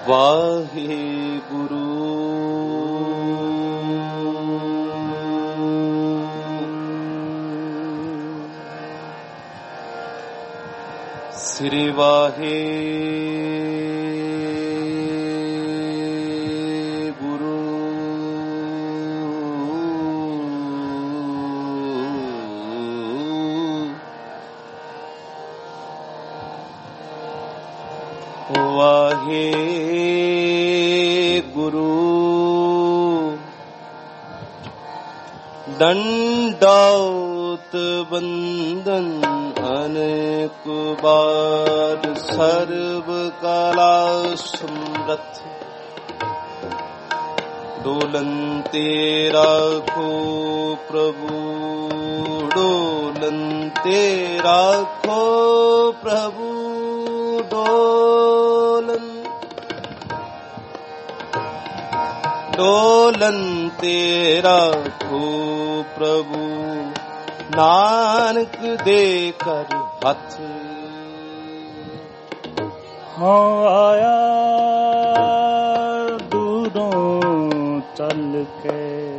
ਵਾਹਿਗੁਰੂ ਸ੍ਰੀ ਵਾਹਿਗੁਰੂ ਵਾਹਿਗੁਰੂ ਦੰਡੌਤ ਬੰਦਨ ਅਨੇਕ ਬਾਰ ਸਰਬ ਕਲਾ ਸਮਰਥ ਡੋਲੰਤੇ ਰਾਖੋ ਪ੍ਰਭੂ ਡੋਲੰਤੇ ਰਾਖੋ ਪ੍ਰਭੂ ਡੋਲਨ ਤੇਰਾ ਖੋ ਪ੍ਰਭੂ ਨਾਨਕ ਦੇ ਕਰ ਹੱਥ ਹਾਂ ਆਇਆ ਦੂਰੋਂ ਚੱਲ ਕੇ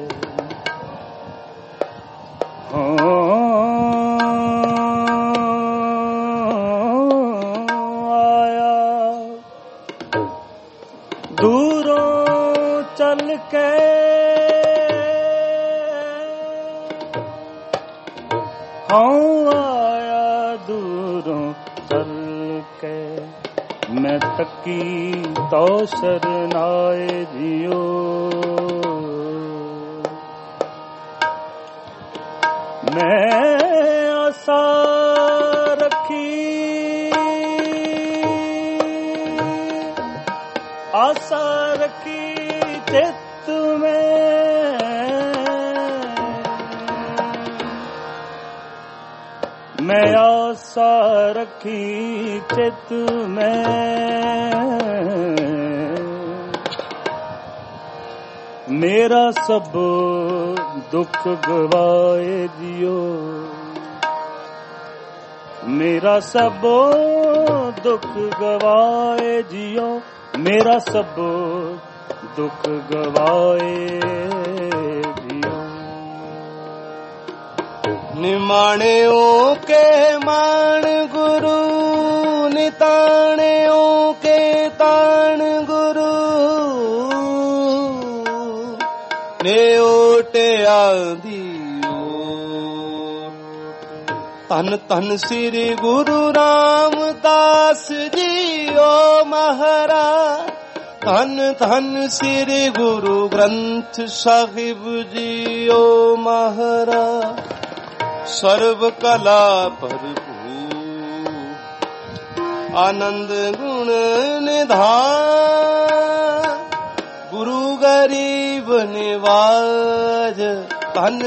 ਮੈਂ ਤੱਕੀ ਤੋ ਸਰਨਾਏ ਜਿਓ ਮੈਂ ਆਸਾ ਰੱਖੀ ਚਿੱਤ ਮੈਂ ਆਸਾ ਰੱਖੀ ਚਿੱਤ ਮੇਰਾ ਸਭ ਦੁੱਖ ਗਵਾਏ ਜਿਓ ਮੇਰਾ ਸਭ ਦੁੱਖ ਗਵਾਏ ਜਿਓ ਮੇਰਾ ਸਭ ਦੁੱਖ ਗਵਾਏ ਜਿਓ ਨਿਮਾਣਿਓ ਕੇ ਮਾਣ ਗੁਰੂ ਨਿਤਾਣਿਓ ਕੇ ਤਾਣ ਗੁਰੂ ਨੇ ਓਟਿਆ ਦਿਓ ਧੰਨ ਧੰਨ ਸ੍ਰੀ ਗੁਰੂ ਰਾਮਦਾਸ ਜੀਓ ਮਹਾਰਾਜ ਧੰਨ ਧੰਨ ਸ੍ਰੀ ਗੁਰੂ ਗ੍ਰੰਥ ਸਾਹਿਬ ਜੀਓ ਮਹਾਰਾਜ ਸਰਬ ਕਲਾ ਭਰਪੂਰ ਆਨੰਦ ਗੁਣ ਨਿਧਾਨ ਗੁਰੂ ਗਰੀਬ ਨਿਵਾਜ ਧੰਨ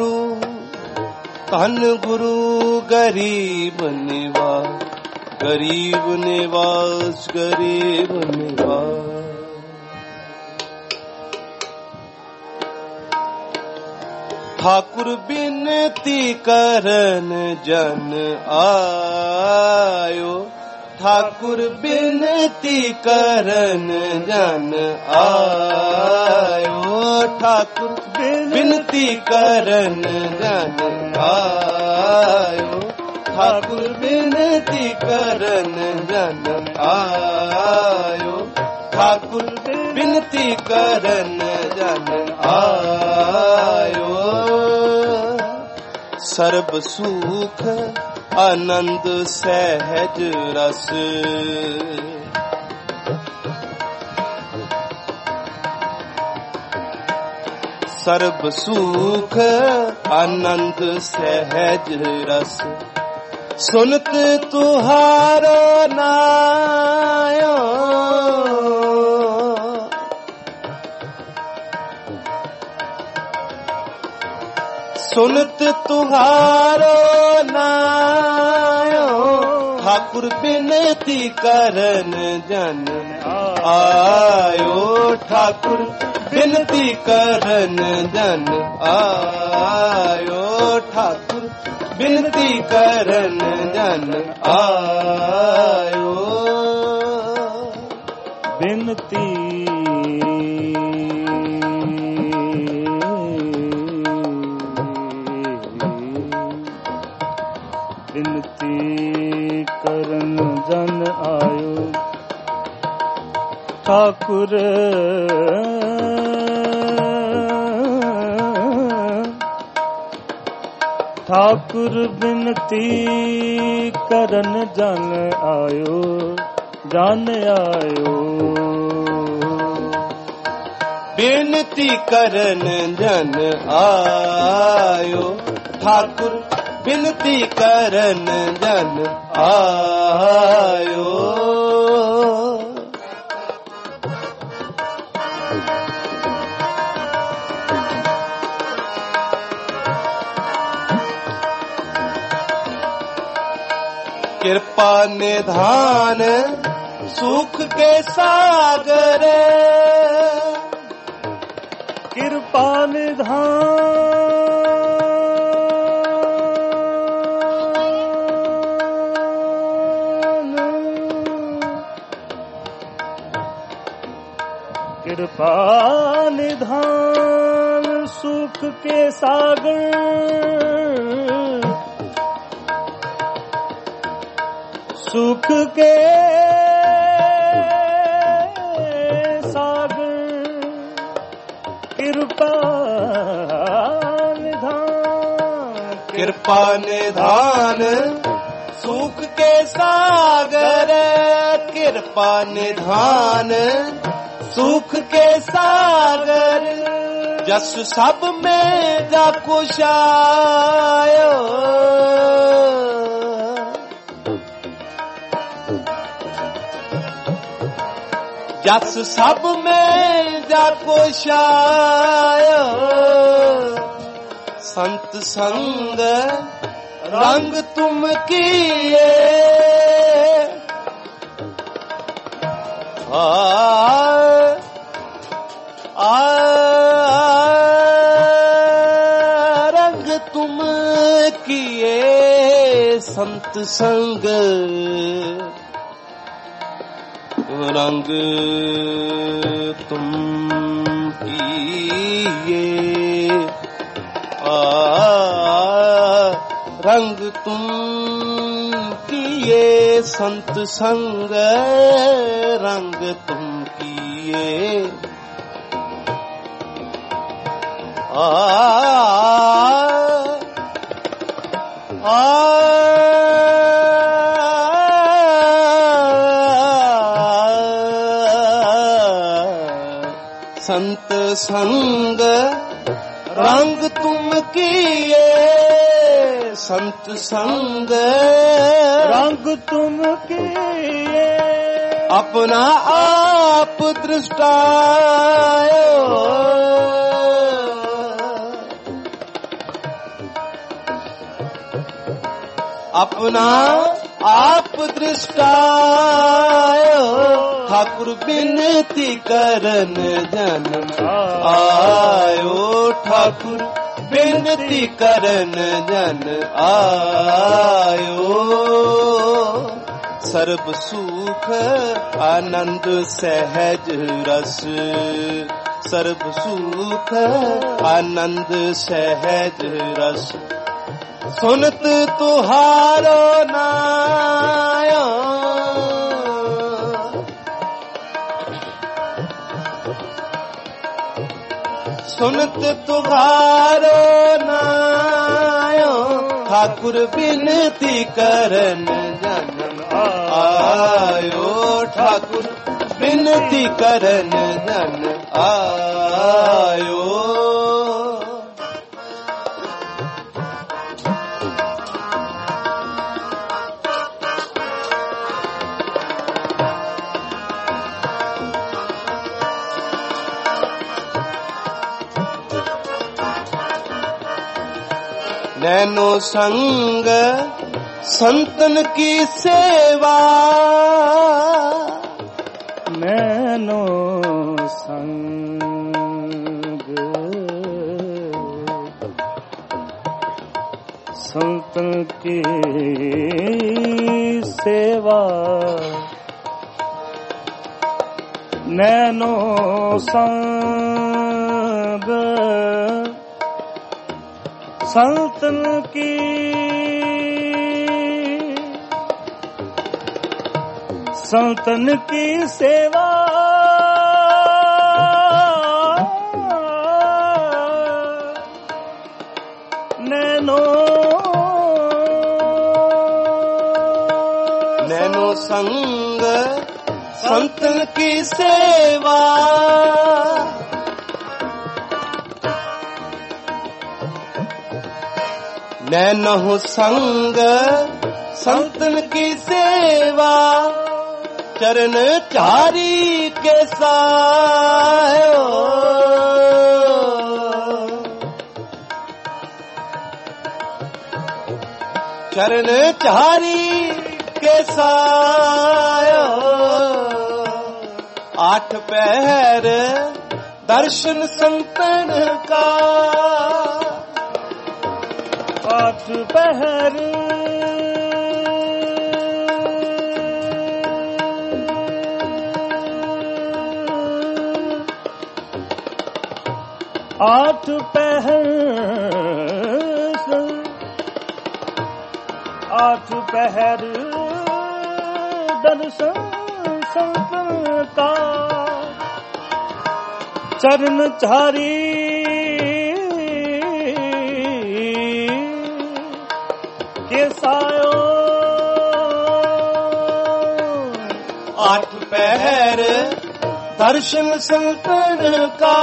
ਗੁਰੂ ਗਰੀਬ ਨਿਵਾਜ ਗਰੀਬ ਨਿਵਾਸ ਗਰੀਬ ਨਿਵਾਸ ठाकुर बिनती करन जन आयो ठाकुर बिनती करन जन आयो ठाकुर बिनती करन जन आयो ठाकुर बिनती करन जन आयो ठाकुर बिनती करन जन आयो सर्ब सुख आनंद सहज रस सर्ब सुख आनंद सहज रस सुनत तुहारो नायो सुनत तुहारो नायो ठाकुर बिनती करन जन आयो ठाकुर बिनती करन जन आयो ठाकुर बिनती करन जन आयो बिन बिनती करन जन आयो ठाकुर ठाकुर बिनती करन जन आयो जन आयो बिनती करन जन आयो ठाकुर बिनती करन जन आयो कृपा निधान सुख के सागर कृपा निधान कृपा निधान सुख के सागर सुख के सागर कृपा निधान कृपा निधान सुख के सागर कृपा निधान सुख के सागर जस सब में जा कुछ आयो जस सब में जा कुछ आयो संत संग रंग तुम किए रंग तुम किए संत संग रंग तुम किए रंग तुम किए संत संग रंग तुम किए संत संग रंग तुम किए संत संग रंग तुम किए अपना आप दृष्टायो अपना आप दृष्टायो ठाकुर बिनती करन जन आयो ठाकुर बिनती करन जन आयो सर्ब सुख आनंद सहज रस सर्ब सुख आनंद सहज रस सुनत तुहारो नायो सुनत तुहारो नायो ठाकुर बिनती करन जन आयो ठाकुर बिनती करन जन आयो नैनो संग संतन की सेवा नैनो संग संतन की सेवा नैनो संग संतन की सेवा नैनो संग संतन की सेवा नैनो संग संतन की सेवा चरण चारी के सायो चरण चारी के सायो आठ पहर दर्शन संतन का आठ पहर आठ पहर दर्शन संतन का चरण चारी के सायो आठ पहर दर्शन संतन का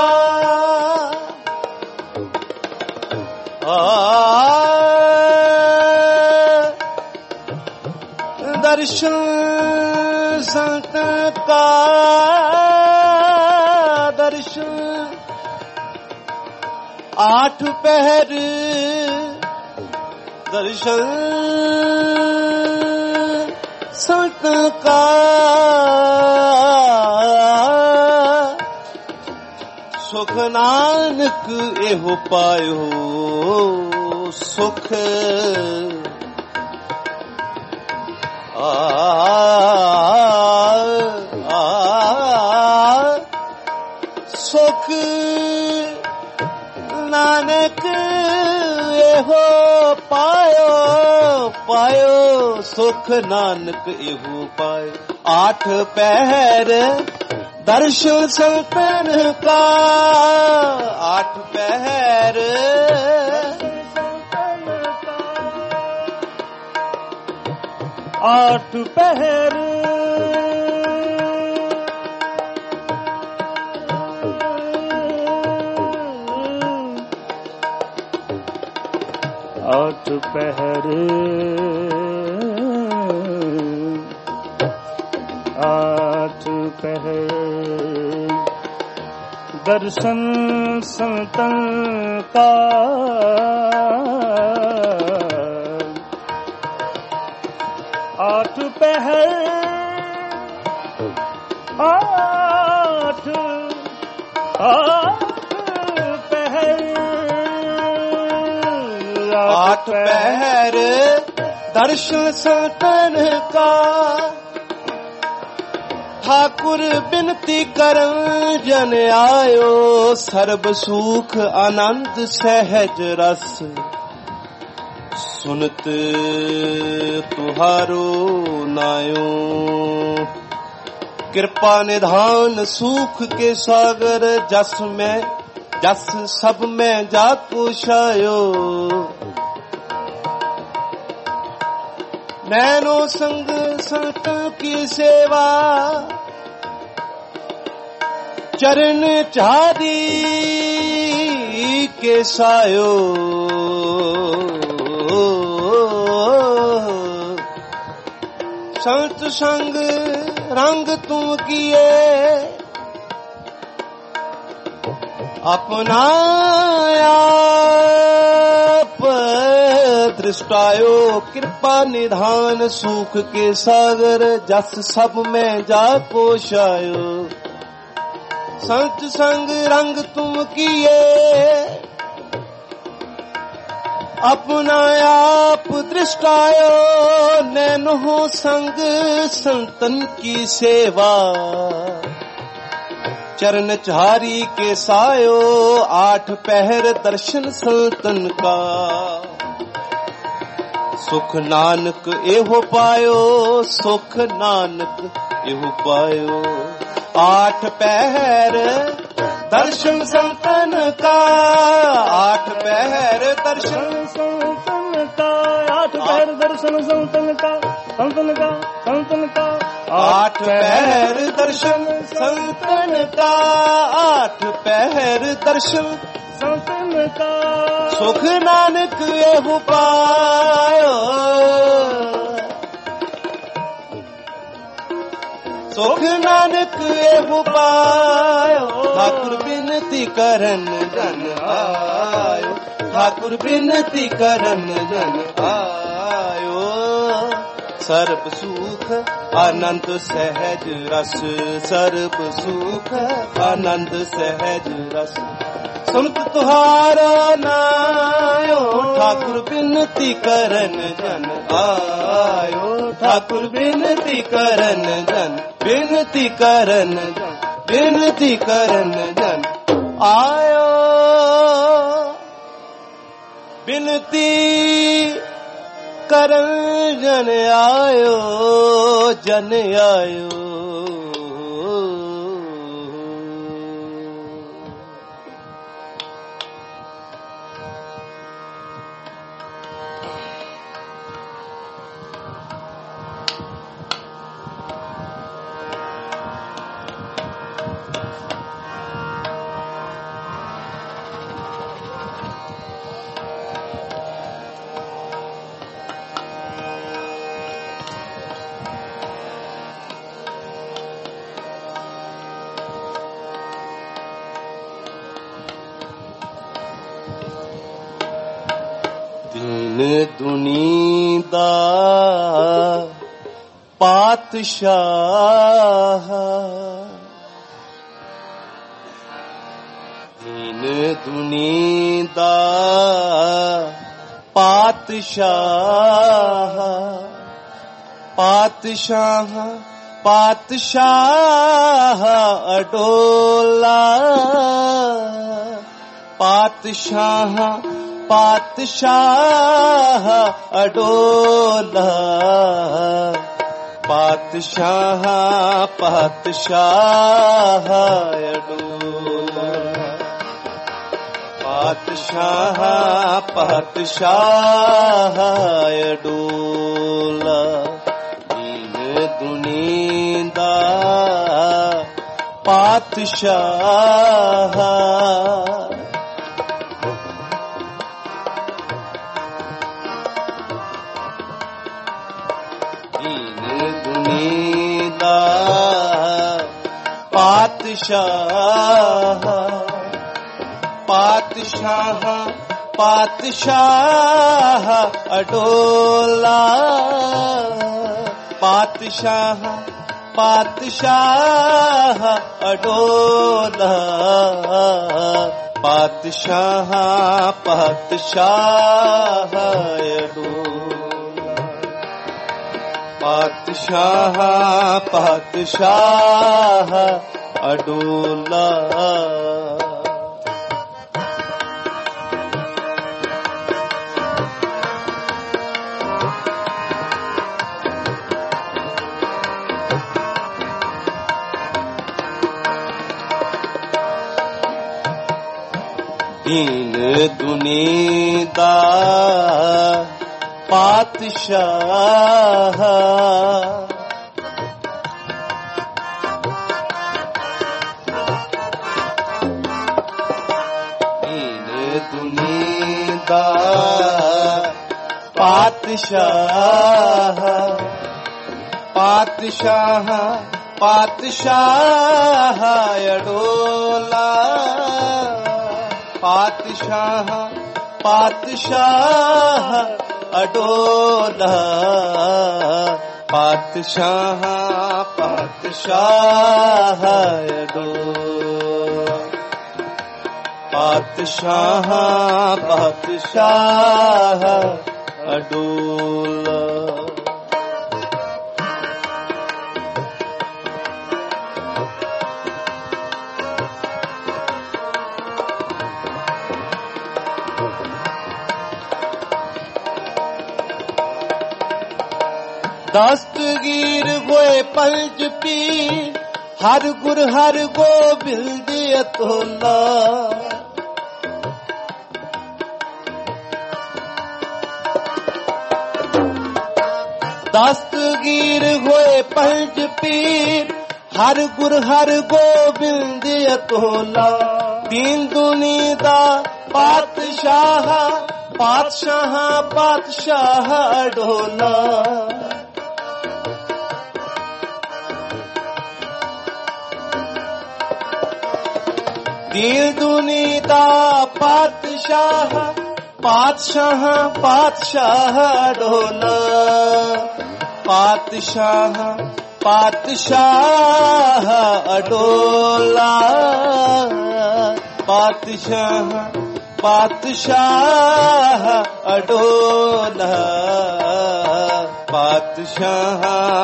दर्शन संतन का दर्शन आठ पहर दर्शन संतन का सुख नानक एहो पायो सुख सुख नानक एहो पायो सुख नानक एहो पायो आठ पहर दर्शन संतन का आठ पहर आठ पहर आठ पहर आठ पहर दर्शन संतन का आठ पहर आठ पहर आठ पहर दर्शन संतन का ठाकुर बिनती करन जन आयो सर्ब सुख आनंद सहज रस सुनत तुहारो नायो कृपा निधान सुख के सागर जस सब में जाको छायो नैनो संग संतन की सेवा चरण चारी के सायो संत संग रंग तू किए अपना आप दृष्टायो कृपा निधान सुख के सागर जस सब में जाको छायो संत संग रंग तुम किए अपना आप दृष्टायो नैनो संग संतन की सेवा चरण चारी के सायो, 8 पहर दर्शन संतन का। सुख नानक एहो पायो, सुख नानक एहो पायो। 8 पहर दर्शन संतन का, 8 पहर दर्शन संतन का, 8 पहर दर्शन संतन का, संतन का, संतन का। 8 पहर दर्शन संतन का, 8 पहर दर्शन संतन का। सुख नानक एहु पायो, सुख नानक एहु पायो। ठाकुर बिनती करन जन आयो, ठाकुर बिनती करन जन आयो। सर्ब सुख आनंद सहज रस, सर्ब सुख आनंद सहज रस। सुनत तुहारा नायो, ठाकुर बिनती करन जन आयो। ठाकुर बिनती करन जन, बिनती करन जन, बिनती करन जन आयो। बिनती करन जन आयो, जन आयो। दुनी दा पातशाह, दीन दुनी दा पातशाह। पातशाह पातशाह अडोला, पातशाह पातशाह अडोला। पातशाह पातशाह अडोला, पातशाह पातशाह अडोला। दीन दुनीदा पातशाह, पातशाह पातशाह पातशाह अडोला। पातशाह पातशाह अडोला। पातशाह पातशाह अडोला। पातशाह पातशाह अडोला। दीन दुनीदा पातशाह। दीन दुनीदा पातशाह। पातशाह पातशाह अडोला। पातशाह पातशाह अडोला। पातशाह पातशाह अडोला। पातशाह पातशाह अडोला। ਦਸਤਗੀਰ ਹੋਏ ਪੰਜ ਪੀਰ, ਹਰ ਗੁਰ ਹਰ ਗੋਬਿੰਦ ਅਤੁਲਾ। ਦਸਤਗੀਰ ਹੋਏ ਪੰਜ ਪੀਰ, ਹਰ ਗੁਰ ਹਰ ਗੋਬਿੰਦ ਅਤੁਲਾ। ਦੀਨ ਦੁਨੀ ਦਾ ਪਾਤਸ਼ਾਹ, ਪਾਤਸ਼ਾਹ ਪਾਤਸ਼ਾਹ ਅਡੋਲਾ। ਦੀਨ ਦੁਨੀ ਦਾ ਪਾਤਸ਼ਾਹ, ਪਾਤਸ਼ਾਹ ਪਾਤਸ਼ਾਹ ਅਡੋਲਾ। ਪਾਤਸ਼ਾਹ ਪਾਤਸ਼ਾਹ ਅਡੋਲਾ। ਪਾਤਸ਼ਾਹ ਪਾਤਸ਼ਾਹ ਅਡੋਲਾ। ਪਾਤਸ਼ਾਹ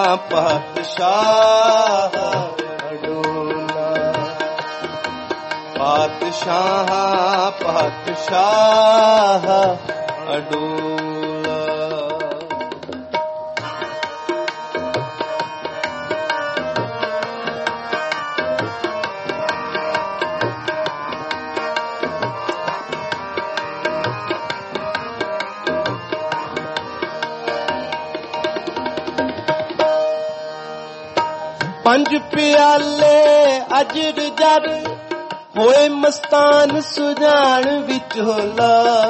ਪਾਤਸ਼ਾਹ ਅਡੋਲਾ। ਪਾਤਸ਼ਾਹ ਪਾਤਸ਼ਾਹ ਅਡੋਲਾ। ਪੰਜ ਪਿਆਲੇ ਅਜਰ ਜਰ, ਹੋਏ ਮਸਤਾਨ ਸੁਜਾਨ ਵਿਚੋਲਾ।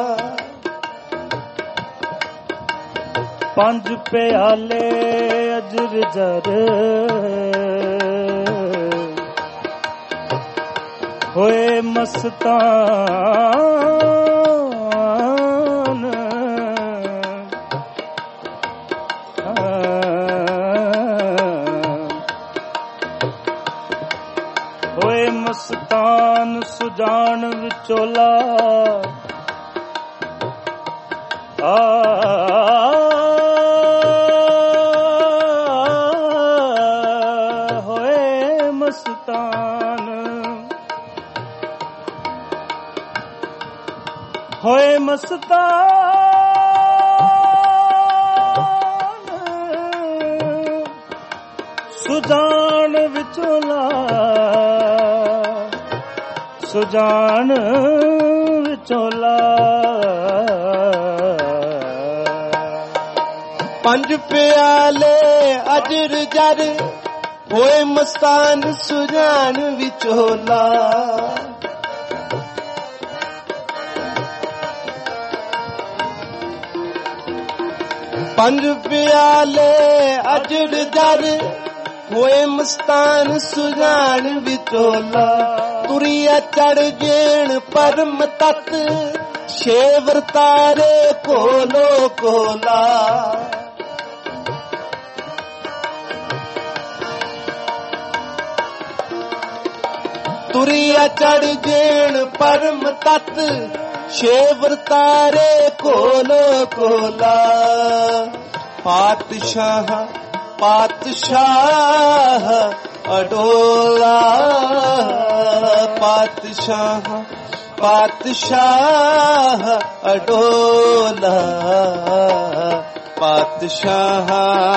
ਪੰਜ ਪਿਆਲੇ ਅਜਰ ਜਰ, ਹੋਏ ਮਸਤਾਨ ਮਸਤਾਨ ਸੁਜਾਨ ਵਿਚੋਲਾ। ਹੋਏ ਮਸਤਾਨ, ਹੋਏ ਮਸਤਾਨ ਸੁਜਾਨ ਵਿਚੋਲਾ। ਸੁਜਾਨ ਵਿਚੋਲਾ। ਪੰਜ ਪਿਆਲੇ ਅਜਰ ਜਰ, ਹੋਏ ਮਸਤਾਨ ਸੁਜਾਨ ਵਿਚੋਲਾ। ਪੰਜ ਪਿਆਲੇ ਅਜਰ ਜਰ, ਹੋਏ ਮਸਤਾਨ ਸੁਜਾਨ ਵਿਚੋਲਾ। ਤੁਰਿਆ ਚੜ ਜੇਣ ਪਰਮ ਤਤ, ਸ਼ੇਵਰ ਤਾਰੇ ਕੋਲੋ ਕੋਲਾ। ਤੁਰਿਆ ਚੜ ਜੇਣ ਪਰਮ ਤਤ, ਸ਼ੇਵਰ ਤਾਰੇ ਕੋਲੋ ਕੋਲਾ। ਪਾਤਸ਼ਾਹ ਪਾਤਸ਼ਾਹ ਅਡੋਲਾ। ਪਾਤਸ਼ਾਹ ਪਾਤਸ਼ਾਹ ਅਡੋਲਾ। ਪਾਤਸ਼ਾਹ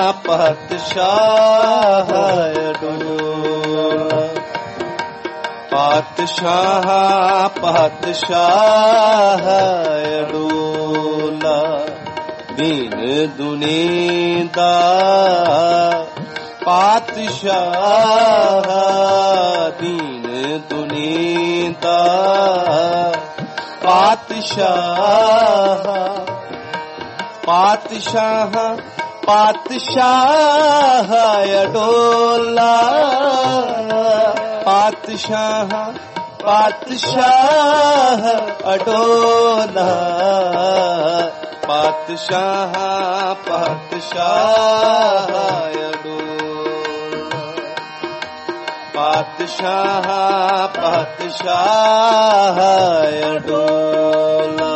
ਪਾਤਸ਼ਾਹ ਅਡੋਲਾ। ਪਾਤਸ਼ਾਹ ਪਾਤਸ਼ਾਹ ਅਡੋਲਾ। ਦੀਨ ਦੁਨੀ ਦਾ ਪਾਤਸ਼ਾਹ, ਦੀਨ ਦੁਨੀ ਦਾ ਪਾਤਸ਼ਾਹ। ਪਾਤਸ਼ਾਹ ਪਾਤਸ਼ਾਹ ਅਡੋਲਾ। ਪਾਤਸ਼ਾਹ ਪਾਤਸ਼ਾਹ ਅਡੋਲਾ। ਪਾਤਸ਼ਾਹ ਪਾਤਸ਼ਾਹ ਅਡੋਲਾ। ਪਾਤਸ਼ਾਹ ਪਾਤਸ਼ਾਹ ਅਡੋਲਾ।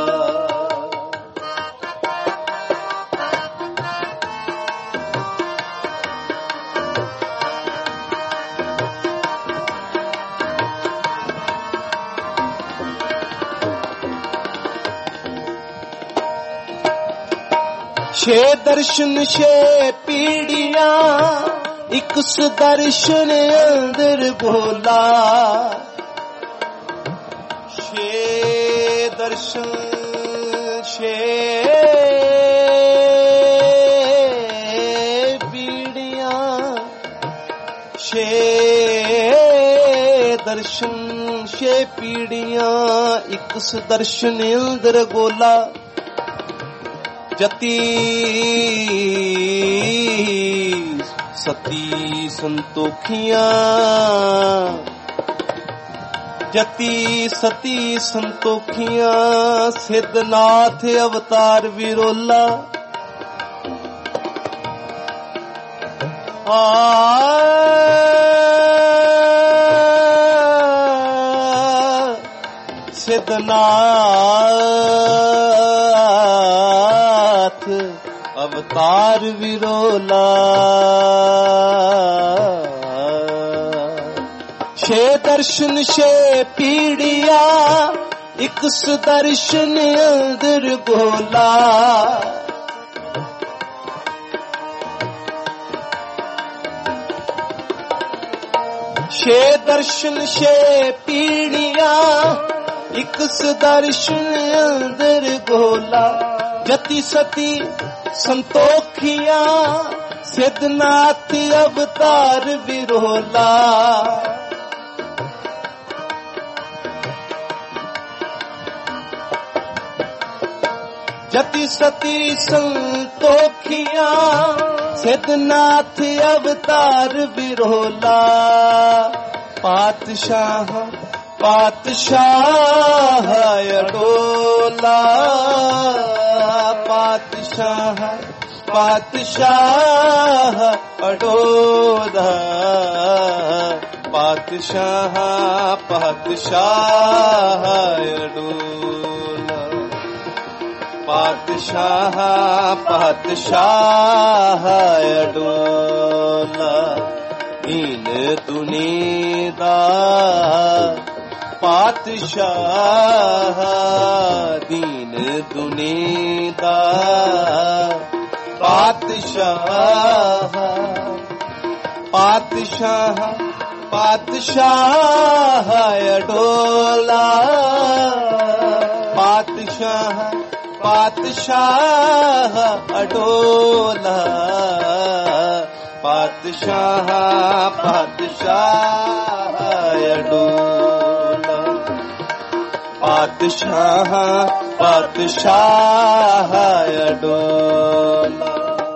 ਛੇ ਦਰਸ਼ਨ ਛੇ ਪੀੜੀਆਂ ਇੱਕ ਸੁਦਰਸ਼ਨ ਅੰਦਰ ਭੋਲਾ ਛੇ ਦਰਸ਼ਨ ਛੇ ਪੀੜੀਆਂ ਛੇ ਦਰਸ਼ਨ ਛੇ ਪੀੜੀਆਂ ਇੱਕ ਸੁਦਰਸ਼ਨ ਅੰਦਰ ਗੋਲਾ ਜਤੀ ਸਤੀ ਸੰਤੋਖੀਆਂ ਜਤੀ ਸਤੀ ਸੰਤੋਖੀਆਂ ਸਿੱਧਨਾਥ ਅਵਤਾਰ ਵਿਰੋਲਾ ਸਿੱਧਨਾਥ ਅਵਤਾਰ ਵਿਰੋਲਾ ਛੇ ਦਰਸ਼ਨ ਛੇ ਪੀੜੀਆਂ ਇੱਕ ਸੁਦਰਸ਼ਨ ਅੰਦਰ ਗੋਲਾ ਛੇ ਦਰਸ਼ਨ ਛੇ ਪੀੜੀਆਂ ਇੱਕ ਸੁਦਰਸ਼ਨ ਅੰਦਰ ਗੋਲਾ ਜਤੀ ਸਤੀ ਸੰਤੋਖੀਆਂ ਸਿੱਧਨਾਥ ਅਵਤਾਰ ਵਿਰੋਲਾ ਜਤੀ ਸਤੀ ਸੰਤੋਖੀਆਂ ਸਿੱਧਨਾਥ ਅਵਤਾਰ ਵਿਰੋਲਾ ਪਾਤਸ਼ਾਹ ਪਾਤਸ਼ਾਹ ਅਡੋਲਾ ਪਾਤਸ਼ਾਹ ਪਾਤਸ਼ਾਹ ਅਡੋਲਾ ਪਾਤਸ਼ਾਹ ਪਾਤਸ਼ਾਹ ਅਡੋਲਾ ਪਾਤਸ਼ਾਹ ਪਾਤਸ਼ਾਹ ਅਡੋਲਾ ਦੀਨ ਦੁਨੀ ਦਾ ਪਾਤਸ਼ਾਹ ਦੀਨ ਦੁਨੀ ਦਾ ਪਾਤਸ਼ਾਹ ਪਾਤਸ਼ਾਹ ਪਾਤਸ਼ਾਹ ਅਡੋਲਾ ਪਾਤਸ਼ਾਹ ਪਾਤਸ਼ਾਹ ਅਡੋਲਾ ਪਾਤਸ਼ਾਹ ਪਾਤਸ਼ਾਹ ਅਡੋਲਾ ਪਾਤਸ਼ਾਹ ਪਾਤਸ਼ਾਹ ਅਡੋਲਾ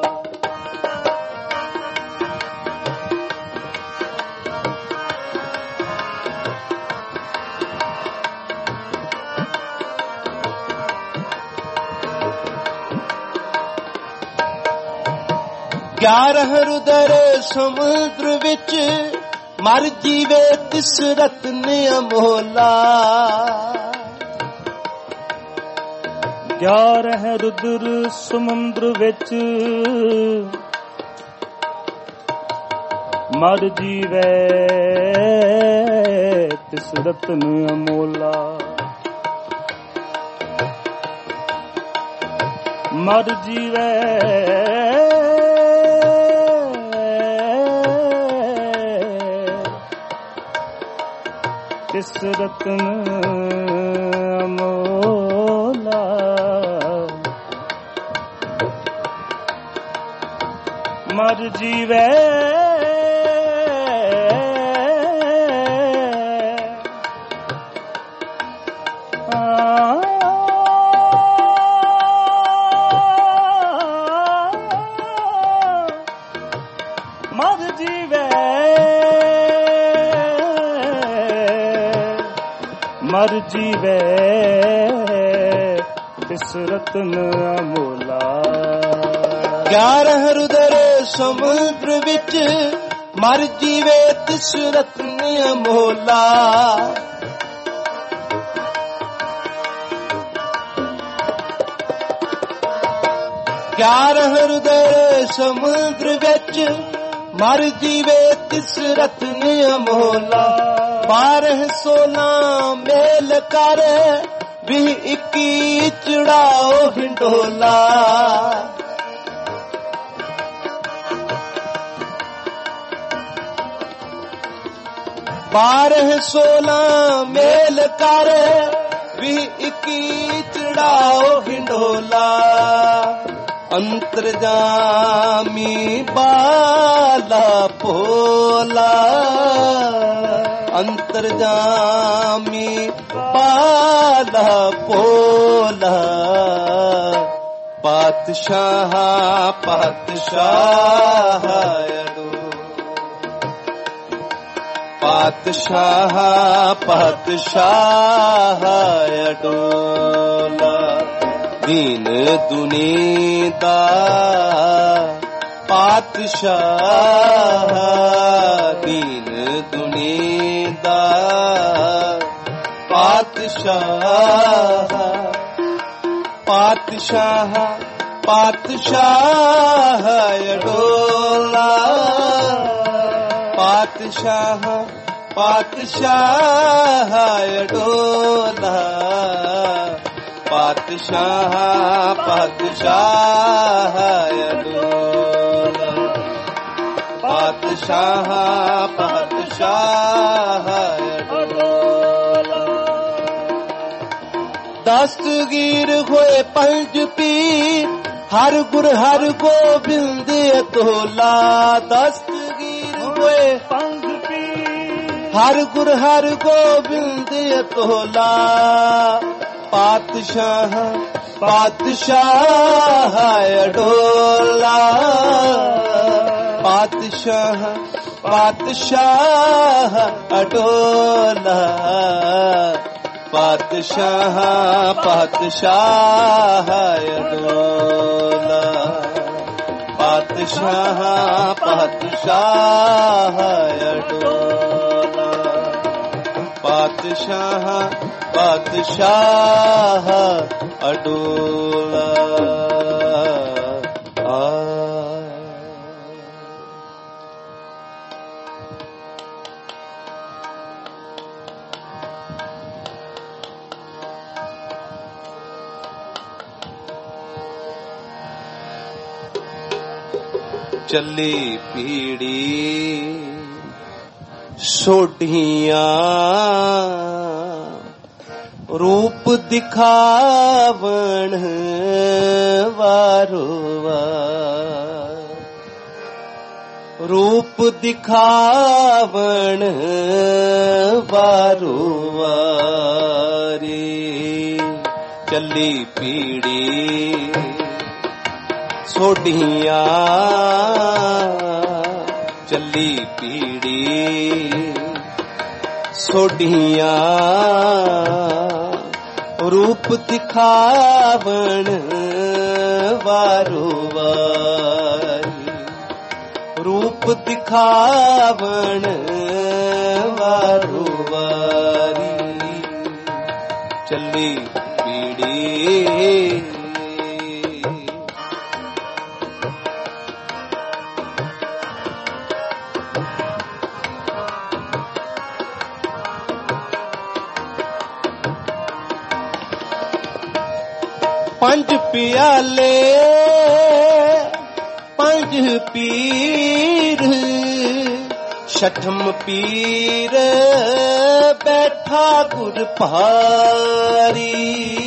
ਗਿਆਰਹ ਰੁਦਰ ਸਮੁੰਦਰ ਵਿੱਚ ਮਰ ਜੀਵੇ ਤਿਸ ਰਤਨ ਅਮੋਲਾ ਗਿਆਰਹ ਰੁਦਰ ਸਮੁੰਦਰ ਵਿੱਚ ਮਰ ਜੀਵੇ ਤਿਸ ਰਤਨ ਅਮੋਲਾ ਮਰ ਜੀਵੇ ਤਿਸ ਰਤਨ ਅਮੋਲਾ ਮਰ ਜੀਵੇ ਮਰ ਜੀਵੇ ਮਰ ਜੀਵੇ ਤਿਸ ਰਤਨ ਅਮੋਲਾ ਗਿਆਰਹ ਰੁਦਰ ਸਮੁੰਦਰ ਵਿੱਚ ਮਰ ਜੀਵੇ ਤਿਸ ਰਤਨ ਅਮੋਲਾ ਗਿਆਰਹ ਰੁਦਰ ਸਮੁੰਦਰ ਵਿੱਚ ਮਰ ਜੀਵੇ ਤਿਸ ਰਤਨ ਅਮੋਲਾ 1216 ਮੇਲ ਕਰ 2021 ਚੜਾਓ ਹਿੰਡੋਲਾ 12-16 ਮੇਲ ਕਰ ਵੀ 21 ਚੜਾਓ ਹਿੰਡੋਲਾ ਅੰਤਰਜਾਮੀ ਬਾਲਾ ਭੋਲਾ ਅੰਤਰਜਾਮੀ ਬਾਲਾ ਭੋਲਾ ਪਾਤਸ਼ਾਹ ਪਾਤਸ਼ਾਹ ਅਡੋ ਪਾਤਸ਼ਾਹ ਪਾਤਸ਼ਾਹ ਅਡੋਲਾ ਦੀਨ ਦੁਨੀ ਦਾ ਪਾਤਸ਼ਾਹ ਦੀਨ ਦੁਨੀ ਦਾ ਪਾਤਸ਼ਾਹ ਪਾਤਸ਼ਾਹ ਪਾਤਸ਼ਾਹ ਅਡੋਲਾ ਪਾਤਸ਼ਾਹ ਪਾਤਸ਼ਾਹ ਅਡੋਲਾ ਪਾਤਸ਼ਾਹ ਪਾਤਸ਼ਾਹ ਅਡੋਲਾ ਪਾਤਸ਼ਾਹ ਪਾਤਸ਼ਾਹ ਅਡੋਲਾ ਦਸਤਗੀਰ ਹੋਏ ਪੰਜ ਪੀਰ ਹਰ ਗੁਰ ਹਰ ਗੋਬਿੰਦ ਅਤੋਲਾ ਦਸਤਗੀਰ ਹੋਏ ਪੰਜ ਪੀਰ ਹਰ ਗੁਰ ਹਰ ਗੋਬਿੰਦ ਅਤੋਲਾ ਪਾਤਸ਼ਾਹ ਪਾਤਸ਼ਾਹ ਅਡੋਲਾ ਪਾਤਸ਼ਾਹ ਪਾਤਸ਼ਾਹ ਅਡੋਲਾ ਪਾਤਸ਼ਾਹ ਪਾਤਸ਼ਾਹ ਅਡੋਲਾ ਪਾਤਸ਼ਾਹ ਪਾਤਸ਼ਾਹ ਅਡੋਲਾ ਪਾਤਸ਼ਾਹ ਪਾਤਸ਼ਾਹ ਅਡੋਲਾ ਚੱਲੀ ਪੀੜੀ ਸੋਢੀਆਂ ਰੂਪ ਦਿਖਾਵਣ ਵਾਰੋ ਵਾਰ ਰੂਪ ਦਿਖਾਵਣ ਵਾਰੋ ਵਾਰੀ ਚੱਲੀ ਪੀੜੀ ਸੋਢੀਆਂ ਚੱਲੀ ਪੀੜੀ ਸੋਢੀਆਂ ਰੂਪ ਦਿਖਾਵਣ ਵਾਰੋ ਵਾਰੀ ਰੂਪ ਦਿਖਾਵਣ ਵਾਰੋ ਵਾਰੀ ਚੱਲੀ ਪੀੜੀ ਪੰਜ ਪਿਆਲੇ ਪੰਜ ਪੀਰ ਛਠਮ ਪੀਰ ਬੈਠਾ ਗੁਰ ਭਾਰੀ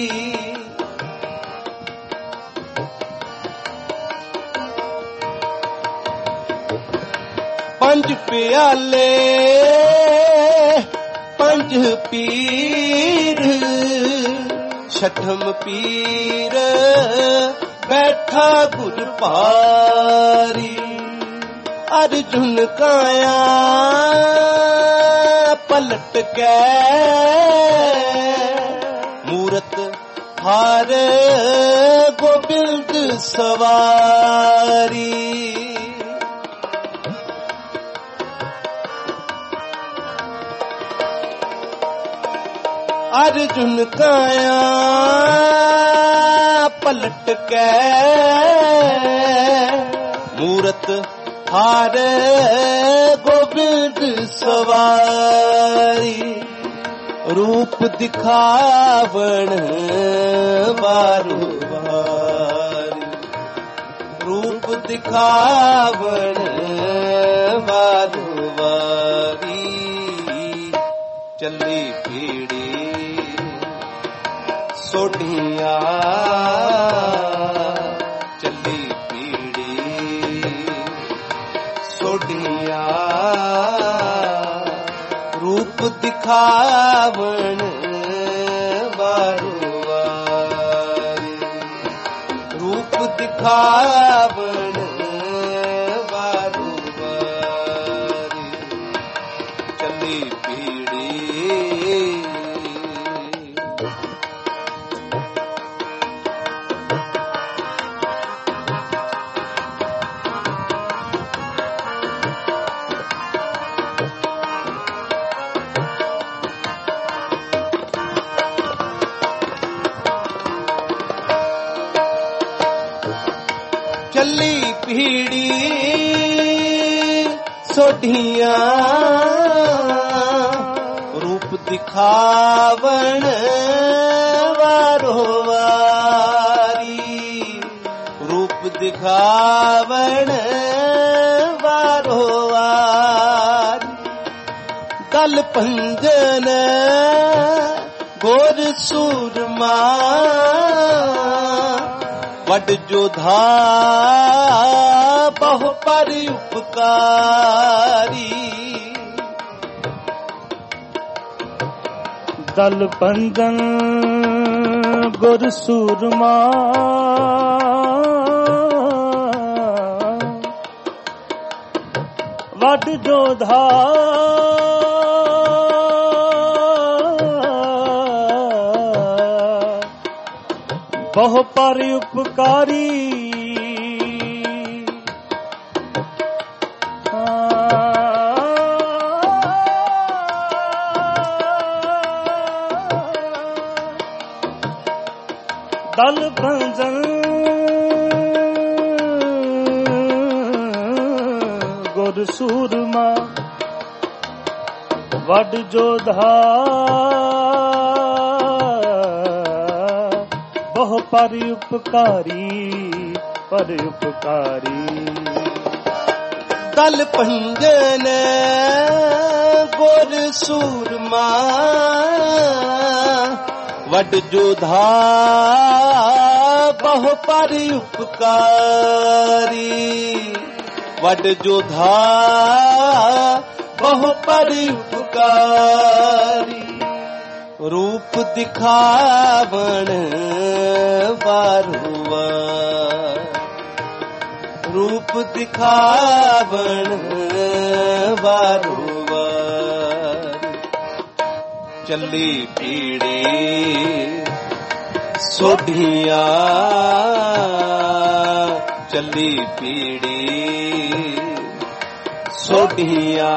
ਪੰਜ ਪਿਆਲੇ ਪੰਜ ਪੀਰ ਛਠਮ ਪੀਰ ਬੈਠਾ ਗੁਰ ਭਾਰੀ ਅਰਜੁਨ ਕਾਇਆ ਪਲਟ ਕੇ ਮੂਰਤ ਹਾਰ ਗੋਬਿੰਦ ਸਵਾਰੀ अर्जुन काया पलट के मूरत हार गोबिंद सवारी रूप दिखावण वारो वारी रूप दिखावण वारो वारी ਚੱਲੀ ਪੀੜੀ ਸੋਢੀਆਂ ਚੱਲੀ ਪੀੜੀ ਸੋਢੀਆਂ ਰੂਪ ਦਿਖਾਵਣ ਵਾਰੂ ਵਾਰੀ ਰੂਪ ਦਿਖਾਵਣ ਵਾਰੂ ਵਾਰੀ ਚੱਲੀ ਪੀੜੀ ਚੱਲੀ ਪੀੜੀ ਸੋਢੀਆਂ ਰੂਪ ਦਿਖਾਵਣ ਵਾਰੋ ਵਾਰੀ ਰੂਪ ਦਿਖਾਵਣ ਵਾਰੋ ਵਾਰੀ ਗਲ ਪੰਜਨ ਗੋਰ ਸੂਰਮਾ ਵੱਡ ਜੋਧਾ ਬਹੁ ਪਰ ਉਪਕਾਰੀ ਦਲ ਪੰਜਨ ਗੁਰ ਸੂਰਮਾ ਵੱਡ ਜੋਧਾ ਬਹੁ ਪਰ ਉਪਕਾਰੀ ਦਲ ਭੰਜਨ ਗੁਰ ਸੂਰਮਾ ਵੱਡ ਜੋਧਾ ਬਹੁ ਪਰ ਉਪਕਾਰੀ ਦਲ ਪੰਜਨ ਗੁਰ ਸੂਰਮਾ ਵੱਡ ਜੋਧਾ ਬਹੁ ਪਰ ਉਪਕਾਰੀ ਵੱਡ ਜੋਧਾ ਬਹੁ ਪਰ ਉਪਕਾਰੀ ਰੂਪ ਦਿਖਾਵਣ ਵਾਰੂ ਵਾਰੀ ਰੂਪ ਦਿਖਾਵਣ ਵਾਰੂ ਵਾਰੀ ਚੱਲੀ ਪੀੜੀ ਸੋਢੀਆਂ ਚੱਲੀ ਪੀੜੀ ਸੋਢੀਆਂ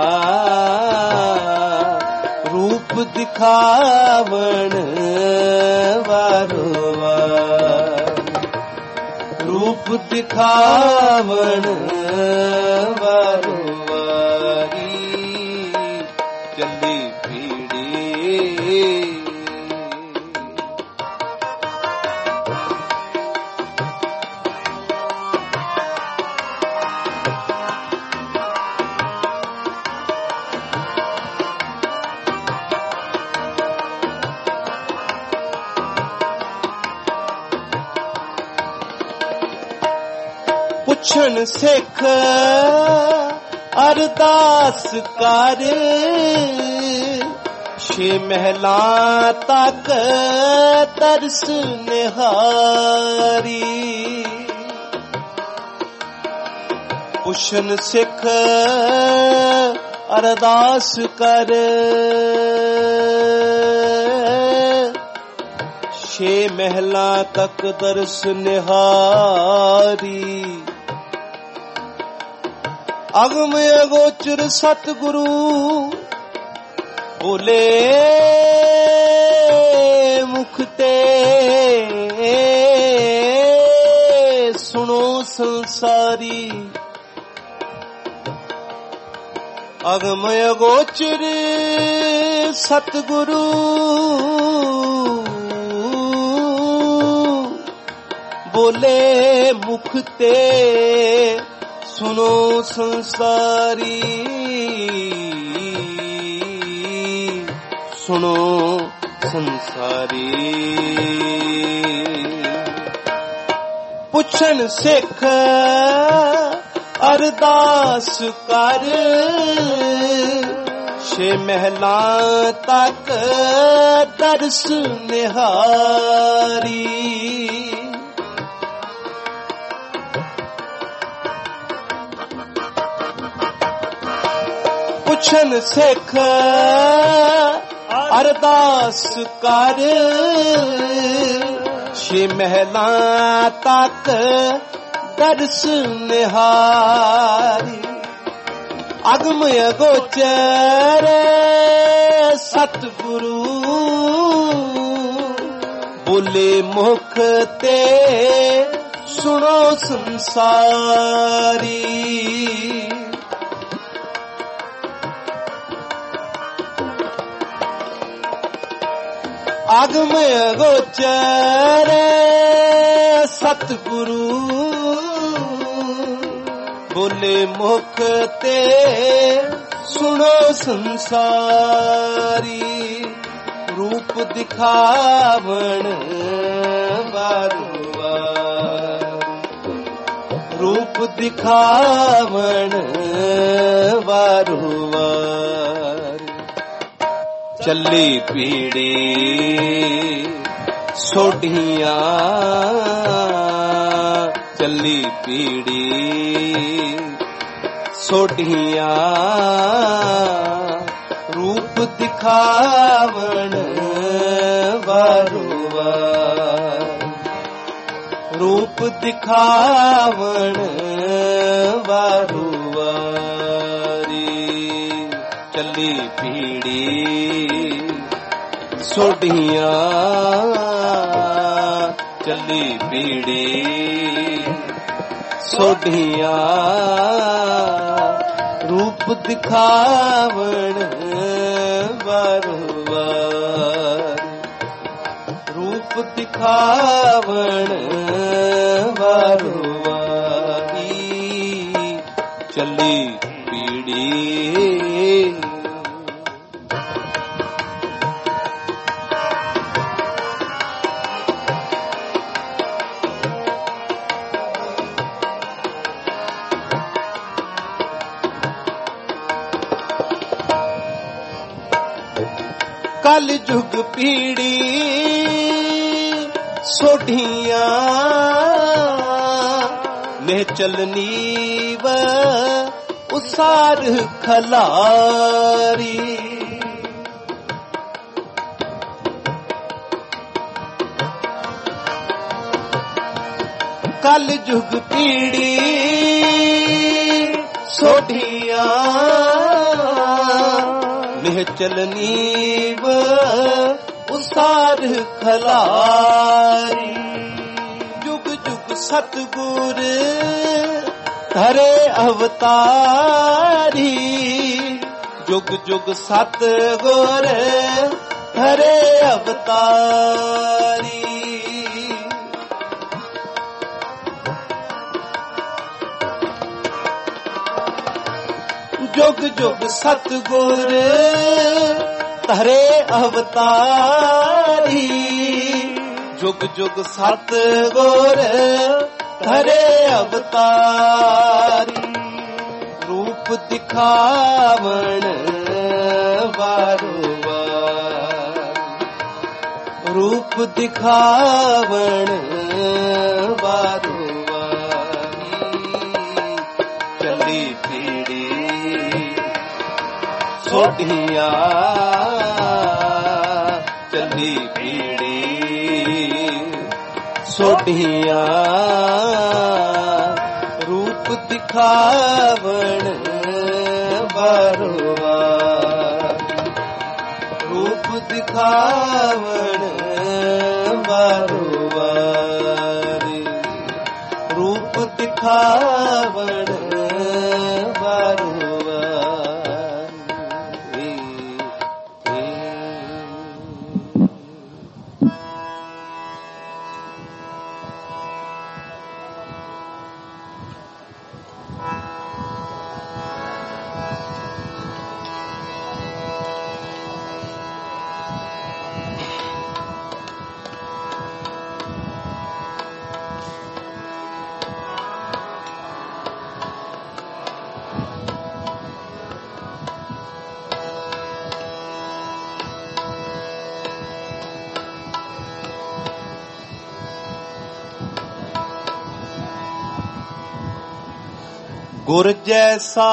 ਰੂਪ ਦਿਖਾਵਣ ਵਾਰੂ ਵਾਰੀ ਰੂਪ ਦਿਖਾਵਣ ਵਾਰੂ ਵਾਰੀ ਚੱਲੀ ਪੀੜੀ ਪੁੱਛਣ ਸਿੱਖ ਅਰਦਾਸ ਕਰ ਛੇ ਮਹਿਲਾਂ ਤੱਕ ਤਰਸ ਨਿਹਾਰੀ ਪੁੱਛਣ ਸਿੱਖ ਅਰਦਾਸ ਕਰ ਛੇ ਮਹਿਲਾਂ ਤੱਕ ਦਰਸ ਨਿਹਾਰੀ ਅਗਮ ਅਗੋਚਰ ਸਤਿਗੁਰੂ ਬੋਲੇ ਮੁਖ ਤੇ ਸੁਣੋ ਸੰਸਾਰੀ ਅਗਮ ਅਗੋਚਰ ਸਤਿਗੁਰੂ ਬੋਲੇ ਮੁਖ ਤੇ ਸੁਨੋ ਸੰਸਾਰੀ ਸੁਣੋ ਸੰਸਾਰੀ। ਪੁੱਛਣ ਸਿੱਖ ਅਰਦਾਸ ਕਰ, ਛੇ ਮਹਿਲਾਂ ਤੱਕ ਦਰਸ ਨਿਹਾਰੀ। ਪੁੱਛਣ ਸਿੱਖ ਅਰਦਾਸ ਕਰ, ਛੇ ਮਹਿਲਾਂ ਤੱਕ ਦਰਸ ਨਿਹਾਰੀ। ਅਗਮ ਅਗੋਚਰ ਸਤਿਗੁਰੂ, ਬੋਲੇ ਮੁਖ ਤੇ ਸੁਣੋ ਸੰਸਾਰੀ। ਅਗਮ ਅਗੋਚਰ ਸਤਿਗੁਰੂ, ਬੋਲੇ ਮੁਖ ਤੇ ਸੁਣੋ ਸੰਸਾਰੀ। ਰੂਪ ਦਿਖਾਵਣ ਵਾਰੂ ਵਾਰ, ਰੂਪ ਦਿਖਾਵਣ ਵਾਰੂ ਵਾਰ। ਚੱਲੀ ਪੀੜੀ ਸੋਢੀਆਂ, ਚੱਲੀ ਪੀੜੀ ਸੋਢੀਆਂ। ਰੂਪ ਦਿਖਾਵਣ ਵਾਰੂ ਵਾਰ, ਰੂਪ ਦਿਖਾਵਣ ਵਾਰੂ ਵਾਰੀ। ਚੱਲੀ ਪੀੜੀ ਸੋਢੀਆਂ, ਚੱਲੀ ਪੀੜੀ ਸੋਢੀਆਂ। ਰੂਪ ਦਿਖਾਵਣ ਵਾਰੂ ਵਾਰ, ਰੂਪ ਦਿਖਾਵਣ ਵਾਰੂ ਵਾਰੀ। ਚੱਲੀ ਪੀੜੀ ਕਲ ਯੁਗ ਪੀੜੀ ਸੋਢੀਆਂ। ਨਿਹਚਲ ਨੀਵ ਉਸਾਰ ਖਲਾਰੀ। ਕਲ ਯੁਗ ਪੀੜੀ ਸੋਢੀਆਂ। ਨਿਹਚਲ ਨੀਵ ਉਸਾਰ ਖਲਾਰੀ। ਜੁਗ ਜੁਗ ਸਤਿਗੁਰ ਧਰੇ ਅਵਤਾਰੀ। ਜੁਗ ਜੁਗ ਸਤਿਗੁਰ ਧਰੇ ਅਵਤਾਰੀ। ਜੁਗ ਜੁਗ ਸਤਿਗੁਰ ਧਰੇ ਅਵਤਾਰੀ। ਜੁਗ ਜੁਗ ਸਤਿਗੁਰ ਧਰੇ ਅਵਤਾਰੀ। ਰੂਪ ਦਿਖਾਵਣ ਵਾਰੂ ਵਾਰ, ਰੂਪ ਦਿਖਾਵਣ ਵਾਰੂ ਵਾਰੀ। ਚੱਲੀ ਪੀੜੀ ਸੋਢੀਆਂ, ਚੱਲੀ ਪੀੜੀ ਸੋਢੀਆਂ। ਰੂਪ ਦਿਖਾਵਣ ਵਾਰੂ ਵਾਰ, ਰੂਪ ਦਿਖਾਵਣ ਵਾਰੂ ਵਾਰੀ। ਰੂਪ ਦਿਖਾਵਣ ਵਾਰੂ गुर जैसा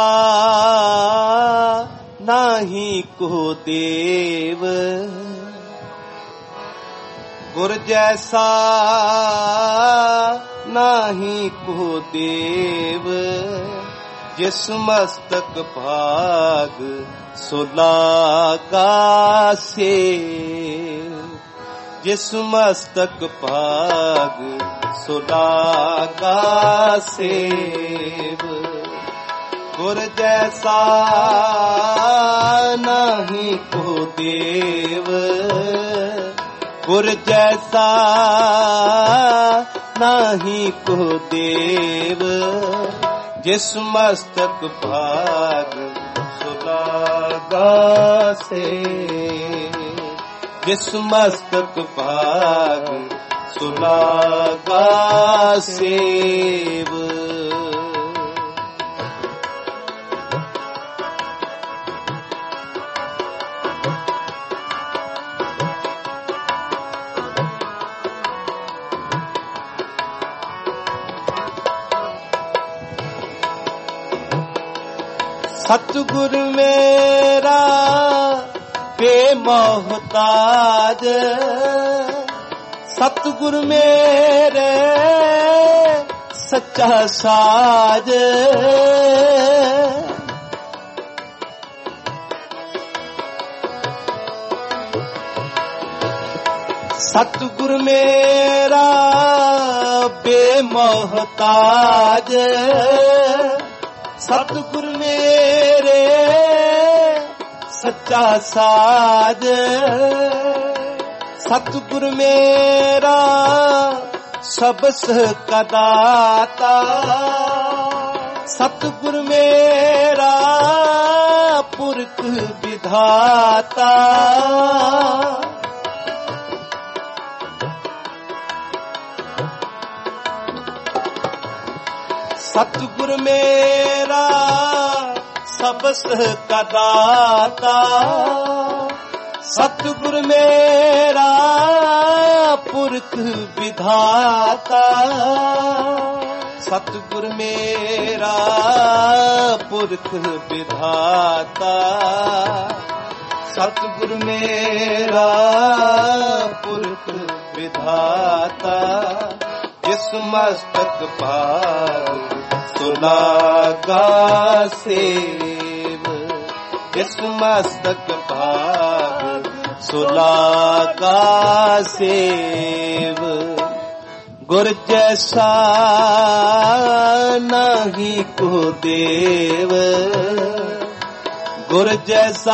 नाही को देव, गुर जैसा नाही को देव, जिस मस्तक भाग सुलागा सेव, जिस मस्तक भाग सुलागा सेव। गुर जैसा नहीं को देव, गुर जैसा नहीं को देव, जिस मस्तक भाग सुलागा सेव, जिस मस्तक भाग सुलागा सेव। सतगुर मेरा बेमोहताज, सतगुर मेरे सच्चा साज, सतगुर मेरा बेमोहताज, सतगुर मेरे सच्चा साज, सतगुर मेरा सबस का दाता, सतगुर मेरा पुरख विधाता, सतगुर मेरा सबस का दाता, सतगुर मेरा पुरख विधाता, सतगुर मेरा पुरख विधाता, सतगुर मेरा पुरख विधाता, जिस मस्तक भाग सुलागा सेव, जिस मस्तक भाग सुलागा सेव। गुर जैसा नहीं को देव, गुर जैसा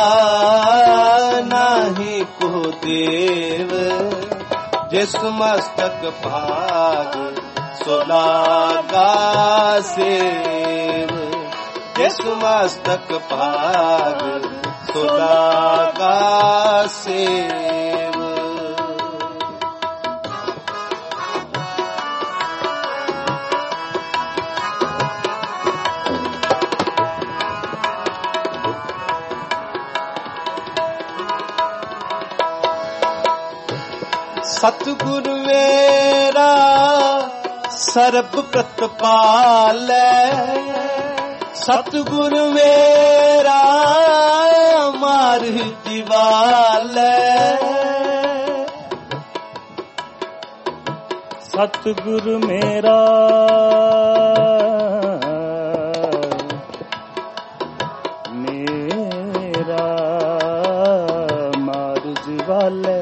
नहीं को देव, जिस मस्तक भाग सुलागा सेव, जिस मस्तक भाग सुलागा सेव। सतगुर मेरा सर्ब प्रतिपालै, सतगुर मेरा मार जीवालै, सतगुर मेरा मार जीवालै,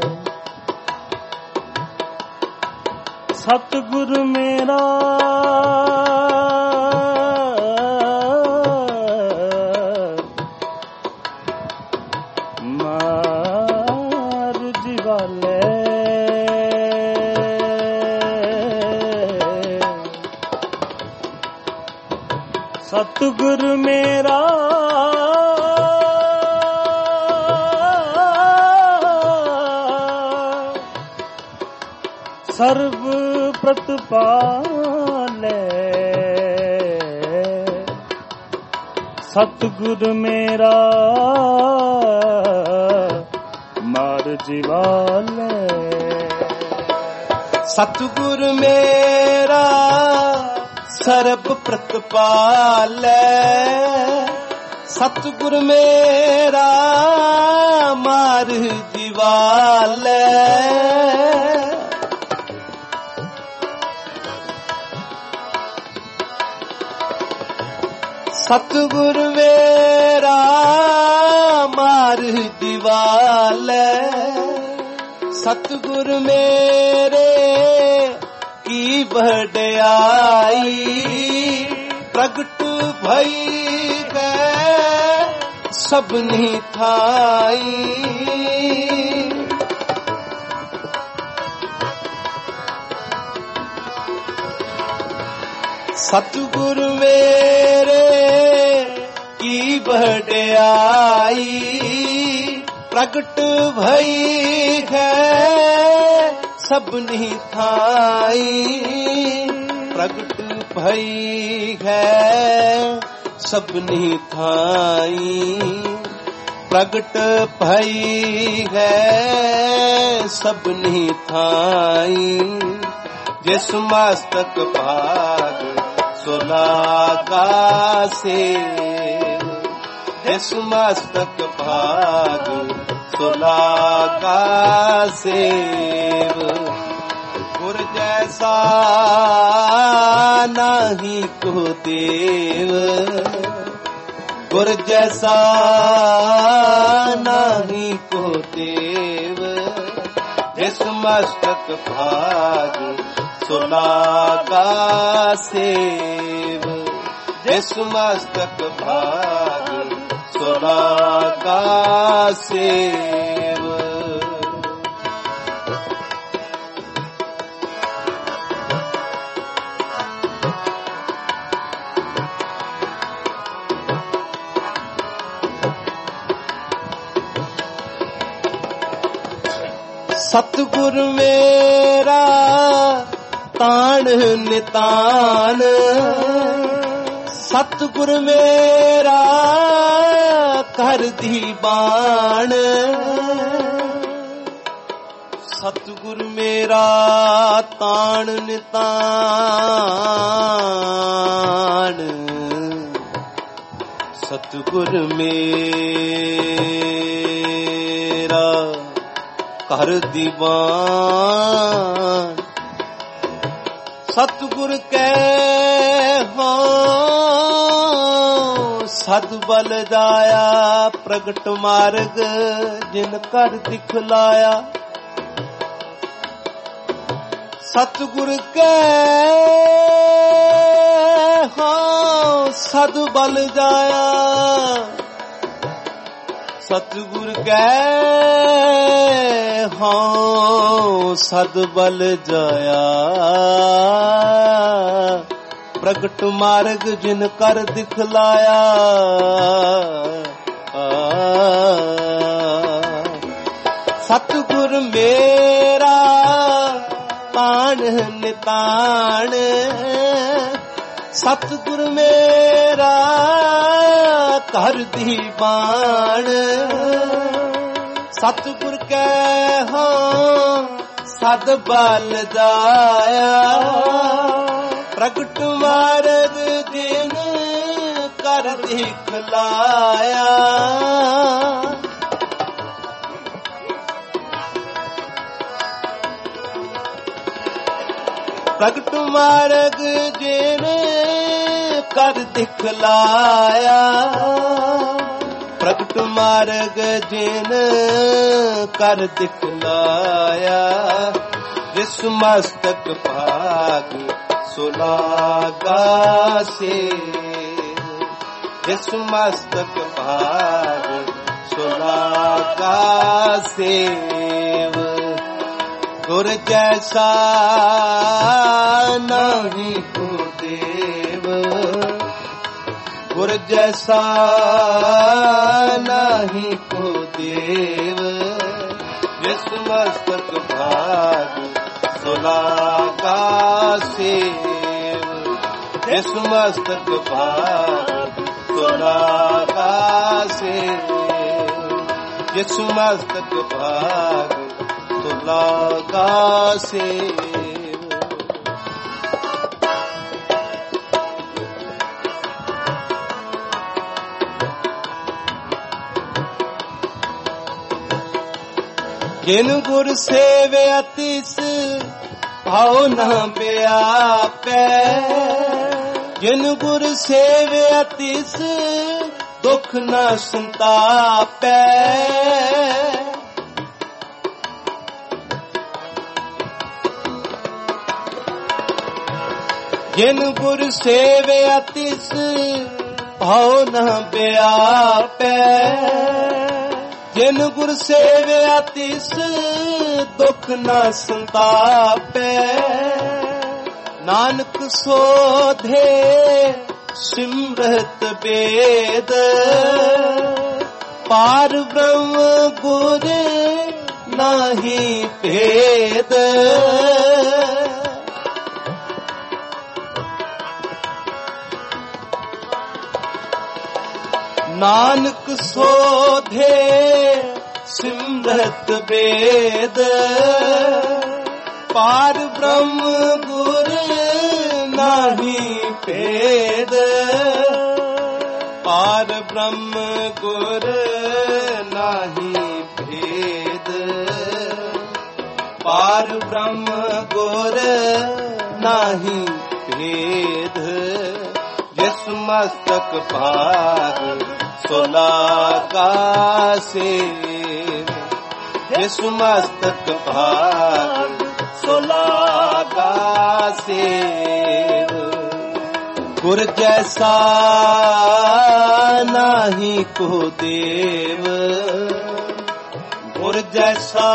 सतगुर मेरा मार जीवालै, सतगुर मेरा सर्व प्रतिपालै, सतगुर मेरा मार जीवालै, सतगुर मेरा ਸਰਬ ਪ੍ਰਤਪਾਲੈ ਸਤਿਗੁਰ ਮੇਰਾ ਮਾਰ ਜੀਵਾਲੈ ਸਤਿਗੁਰ ਮੇਰਾ ਮਾਰ ਜੀਵਾਲੈ ਸਤਿਗੁਰ ਮੇਰੇ ਕੀ ਵਡਿਆਈ ਪ੍ਰਗਟ ਭਈ ਹੈ ਸਭਨੀ ਥਾਈ ਸਤਿਗੁਰ ਮੇਰੇ ਕੀ ਵਡਿਆਈ ਪ੍ਰਗਟ ਭਈ ਹੈ ਸਭਨੀ ਥਾਈ ਪ੍ਰਗਟ ਭਈ ਹੈ ਸਭਨੀ ਥਾਈ ਪ੍ਰਗਟ ਭਈ ਹੈ ਸਭਨੀ ਥਾਈ ਜਿਸ ਮਸਤਕ ਭਾਗ ਸੋ ਲਾਗਾ ਸੇਵ ਜਿਸ ਮਸਤਕ ਭਾਗ ਸੋ ਲਾਗਾ ਸੇਵ ਗੁਰ ਜੈਸਾ ਨਹੀਂ ਕੋ ਦੇਵ ਗੁਰ ਜੈਸਾ ਨਹੀਂ ਕੋ ਦੇਵ ਜਿਸ ਮਸਤਕ ਭਾਗ ਸੋ ਲਾਗਾ ਸੇਵ ਜਿਸ ਮਸਤਕ ਭਾਗ ਸੋ ਲਾਗਾ ਸੇਵ ਸਤਿਗੁਰ ਮੇਰਾ ਤਾਣ ਨਿਤਾਨ ਸਤਿਗੁਰ ਮੇਰਾ ਘਰ ਦੀ ਬਾਣ ਸਤਿਗੁਰ ਮੇਰਾ ਤਾਣ ਨਿਤਾਨ ਸਤਿਗੁਰ ਮੇਰਾ ਘਰ ਦੀਵਾਨ ਸਤਿਗੁਰ ਕੈ ਹੋ ਸਦ ਬਲ ਜਾਇਆ ਪ੍ਰਗਟ ਮਾਰਗ ਜਿਨ ਕਰ ਦਿਖਲਾਇਆ ਸਤਿਗੁਰ ਕੈ ਹੋ ਸਦ ਬਲ ਜਾਇਆ ਸਤਿਗੁਰ ਕੈ ਹਾਂ ਸਦ ਬਲ ਜਾਇਆ ਪ੍ਰਗਟ ਮਾਰਗ ਜਿਨ ਕਰ ਦਿਖਲਾਇਆ ਸਤਿਗੁਰ ਮੇਰਾ ਤਾਣ ਨਿਤਾਣ ਸਤਿਗੁਰ ਮੇਰਾ ਘਰ ਦੀ ਬਾਣ ਸਤਿਗੁਰ ਕੈ ਹੋ ਸਦ ਬਲ ਜਾਇਆ ਪ੍ਰਗਟ ਮਾਰਗ ਜਿਨ ਕਰ ਦਿਖਲਾਇਆ ਪ੍ਰਗਟ ਮਾਰਗ ਜਿਨ ਕਰ ਦਿਖਲਾਇਆ ਪ੍ਰਗਟ ਮਾਰਗ ਜਿਨ ਕਰ ਦਿਖਲਾਇਆ ਜਿਸ ਮਸਤਕ ਭਾਗ ਸੋ ਲਾਗਾ ਸੇਵ ਜਿਸ ਮਸਤਕ ਭਾਗ ਸੋ ਲਾਗਾ ਸੇਵ ਗੁਰ ਜੈਸਾ ਨਹੀਂ ਕੋ ਦੇਵ ਗੁਰ ਜੈਸਾ ਨਹੀਂ ਕੋ ਦੇਵ ਜਿਸ ਮਸਤਕ ਭਾਗ ਸੋ ਲਾਗਾ ਸੇਵ ਜਿਸ ਮਸਤਕ ਭਾਗ ਸੋ ਲਾਗਾ ਸੇਵ ਜਿਸ ਮਸਤਕ ਭਾਗ ਸੋ ਲਾਗਾ ਸੇਵ ਜਿਨ ਗੁਰ ਸੇਵਿਆ ਤਿਸ ਭਾਉ ਨਾ ਵਿਆਪੈ। ਜਿਨ ਗੁਰ ਸੇਵਿਆ ਤਿਸ ਦੁਖ ਨਾ ਸੰਤਾਪੈ। ਜਿਨ ਗੁਰ ਸੇਵਿਆ ਤਿਸ ਭਾਉ ਨਾ ਵਿਆਪੈ। ਜਿਨ ਗੁਰ ਸੇਵਿਆ ਤਿਸ ਦੁਖ ਨਾ ਸੰਤਾਪੈ। ਨਾਨਕ ਸੋਧੇ ਸਿਮਰਤ ਬੇਦ ਪਾਰ ਬ੍ਰਹਮ ਗੁਰ ਨਾਹੀ ਭੇਦ। ਨਾਨਕ ਸੋਧੇ ਸਿਮਰਤ ਬੇਦ ਪਾਰ ਬ੍ਰਹਮ ਗੁਰ ਨਾਹੀ ਭੇਦ। ਪਾਰ ਬ੍ਰਹਮ ਗੁਰ ਨਾਹੀ ਭੇਦ। ਪਾਰ ਬ੍ਰਹਮ ਗੁਰ ਨਾਹੀ ਭੇਦ। ਜਿਸ ਮਸਤਕ ਭਾਗ ਸੋ ਲਾਗਾ ਸੇਵ। ਜਿਸ ਮਸਤਕ ਭਾਗ ਸੋ ਲਾਗਾ ਸੇਵ। ਗੁਰ ਜੈਸਾ ਨਾਹੀ ਕੋ ਦੇਵ। ਗੁਰ ਜੈਸਾ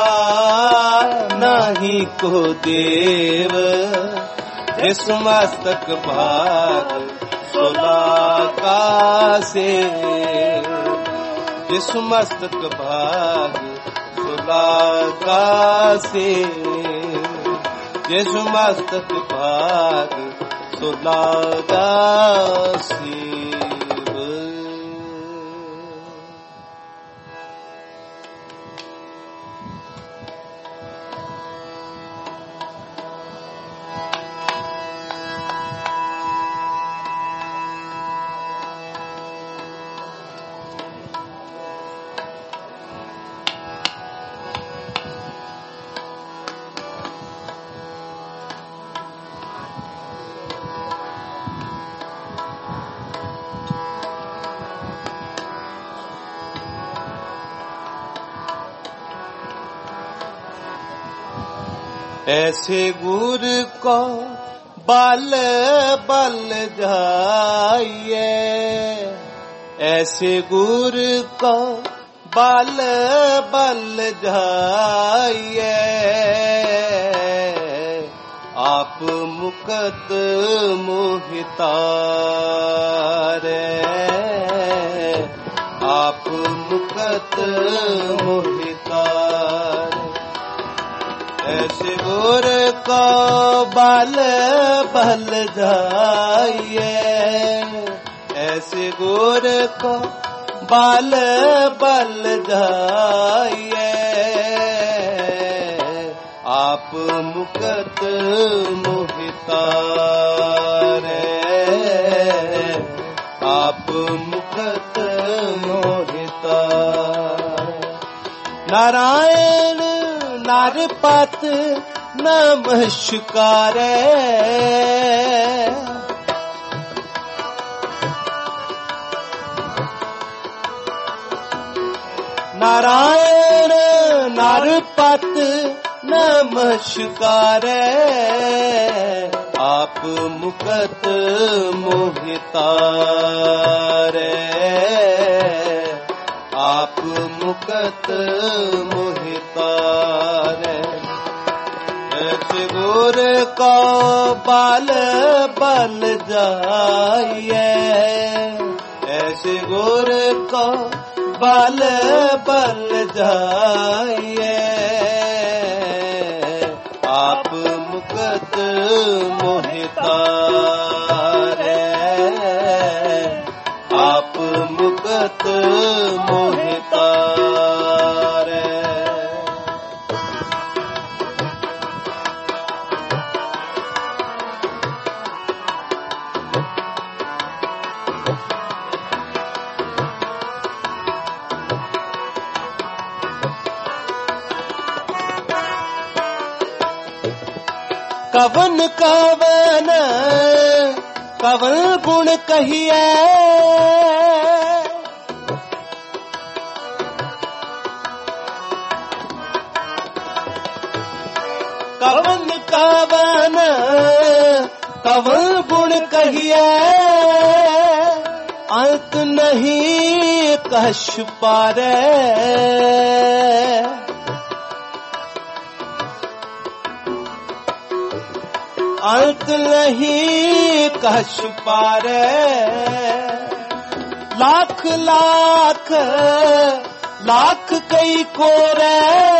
ਨਾਹੀ ਕੋ ਦੇਵ। ਜਿਸ ਮਸਤਕ ਭਾਗ ਸੋ ਲਾਗਾ ਸੇਵ। ਜਿਸ ਮਸਤਕ ਭਾਗ ਸੋ ਲਾਗਾ ਸੇਵ। ਜਿਸ ਮਸਤਕ ਭਾਗ ਸੋ ਲਾਗਾ ਸੇਵ। ऐसे गुर को बल बल जाइए। ऐसे गुर को बल बल जाइए। आप मुकत मोहितारे। आप मुकत मोहितारे। ऐसे गुर को बल बल जाइए। ऐसे गुर को बल बल जाइए। आप मुकत मोहितारे। आप मुकत मोहितारे। नारायण नरपत नमस्कारे। नारायण नरपत नमस्कारे। आप मुकत मोहितारे। आप मुकत मोहितारे। ऐसे गुर को बल बल जाइए। ऐसे गुर को बल बल जाइए। आप मुकत मोहितारे। आप मुकत मोहितारे। कवन कवन कवन गुण कहिए, कवन कवन कवन गुण कहिए, अंत नहीं कछ पारे। अंत नहीं कछ पारे, लाख लाख लाख कई कोरे,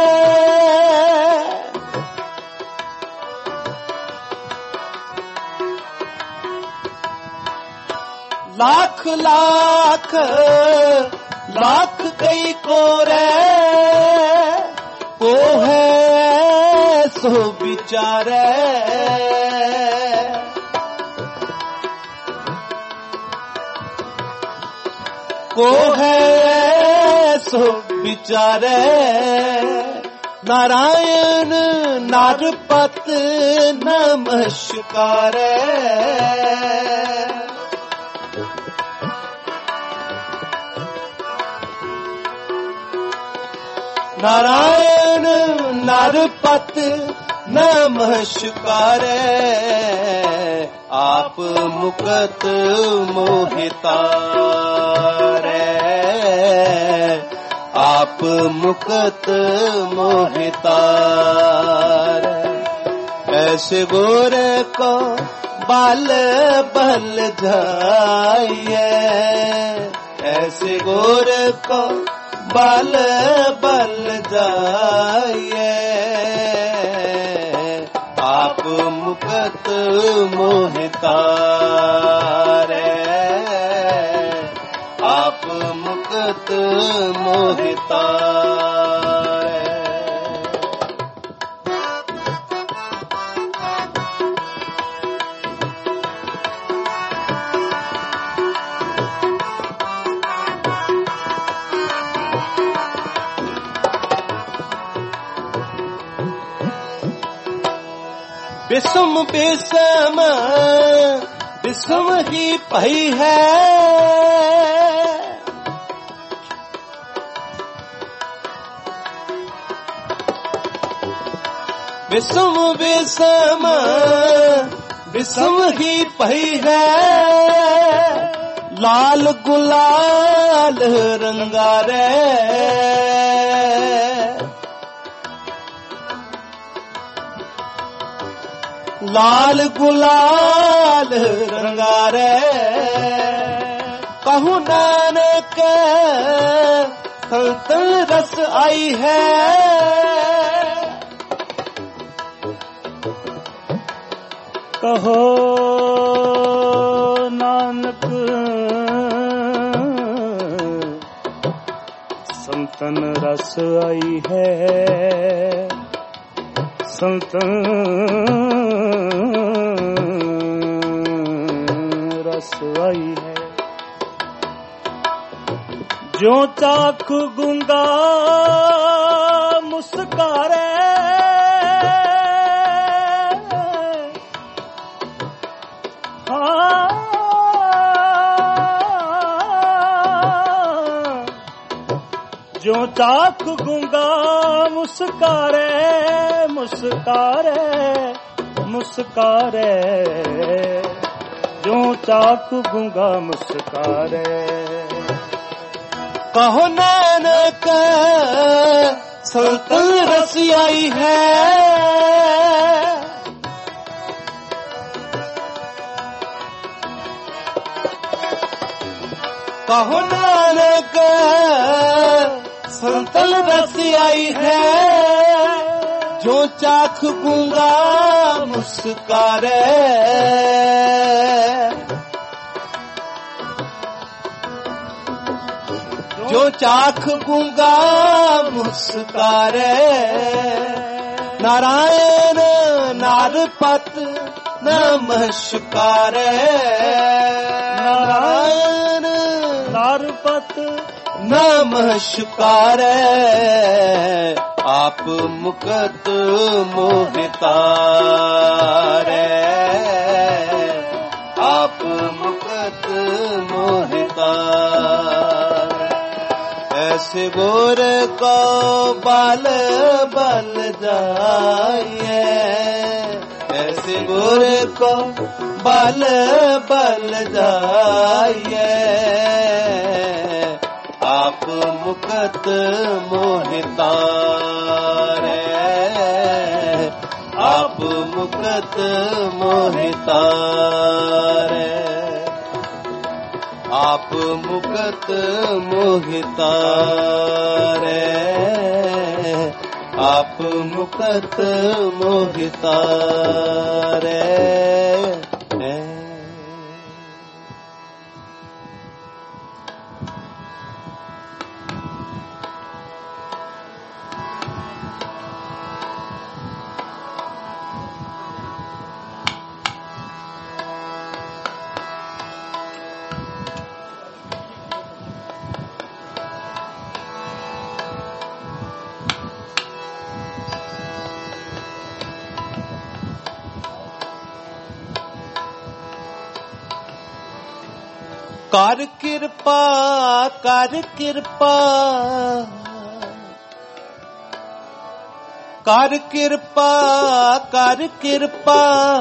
लाख लाख लाख कई कोरे, को है सो विचारे। को है सो विचारे, नारायण नारपत नमस्कारे। नारायण नरपत नमस्कारे, आप मुकत मोहितारे, आप मुकत मोहितारे। ऐसे गोरे को बाल बल जाइए, ऐसे गोरे को बल बल जाइए, आप मुकत मोहितारे, आप मुकत मोहितारे। विषम विषम विषम ही भई है, विषम विषम विषम ही भई है, लाल गुलाल रंगारे। लाल गुलाल रंगारे, कहूँ नानक तल रस आई है। कहो नानक संतन रस आई है, संतन रस आई है। जो चाख गूंगा मुस्कारे, जो चाख गूंगा मुस्कारे, मुस्कारे मुस्कारे, जो चाख गूंगा मुस्कारे। कहो नानक संतन रस आई है, कहो नानक संतन रस आई है, जो चाख गूंगा मुस्कारे। जो चाख गूंगा मुस्कारे, नारायण नारपत नमस्कारे। नारायण नारपत नमस्कारे, आप मुकत मोह तारै, आप मुकत मोह तारै। ऐसे गोर को बाल बल जाइए, ऐसे गोर को बाल बल जाइए। आप मुकत मोह तारै, आप मुकत मोह तारै, आप मुकत मोह तारै, आप मुकत मोह तारै। कर किरपा, कर किरपा, कर किरपा, कर किरपा।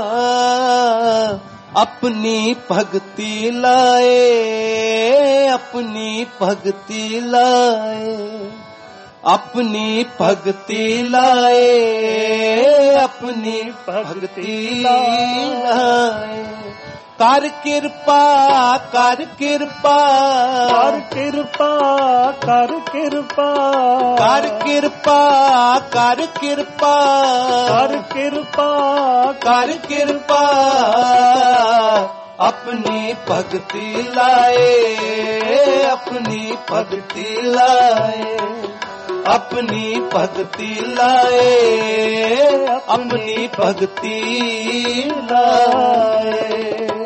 अपनी भगति लाए, अपनी भगति लाए, अपनी भगति लाए, अपनी भगति लाए। कर किरपा, कर किरपा, कर किरपा, कर किरपा, कर किरपा, कर किरपा, कर किरपा, कर किरपा। अपनी भक्ति लाए, अपनी भक्ति लाए, अपनी भक्ति लाए, अपनी भक्ति लाए।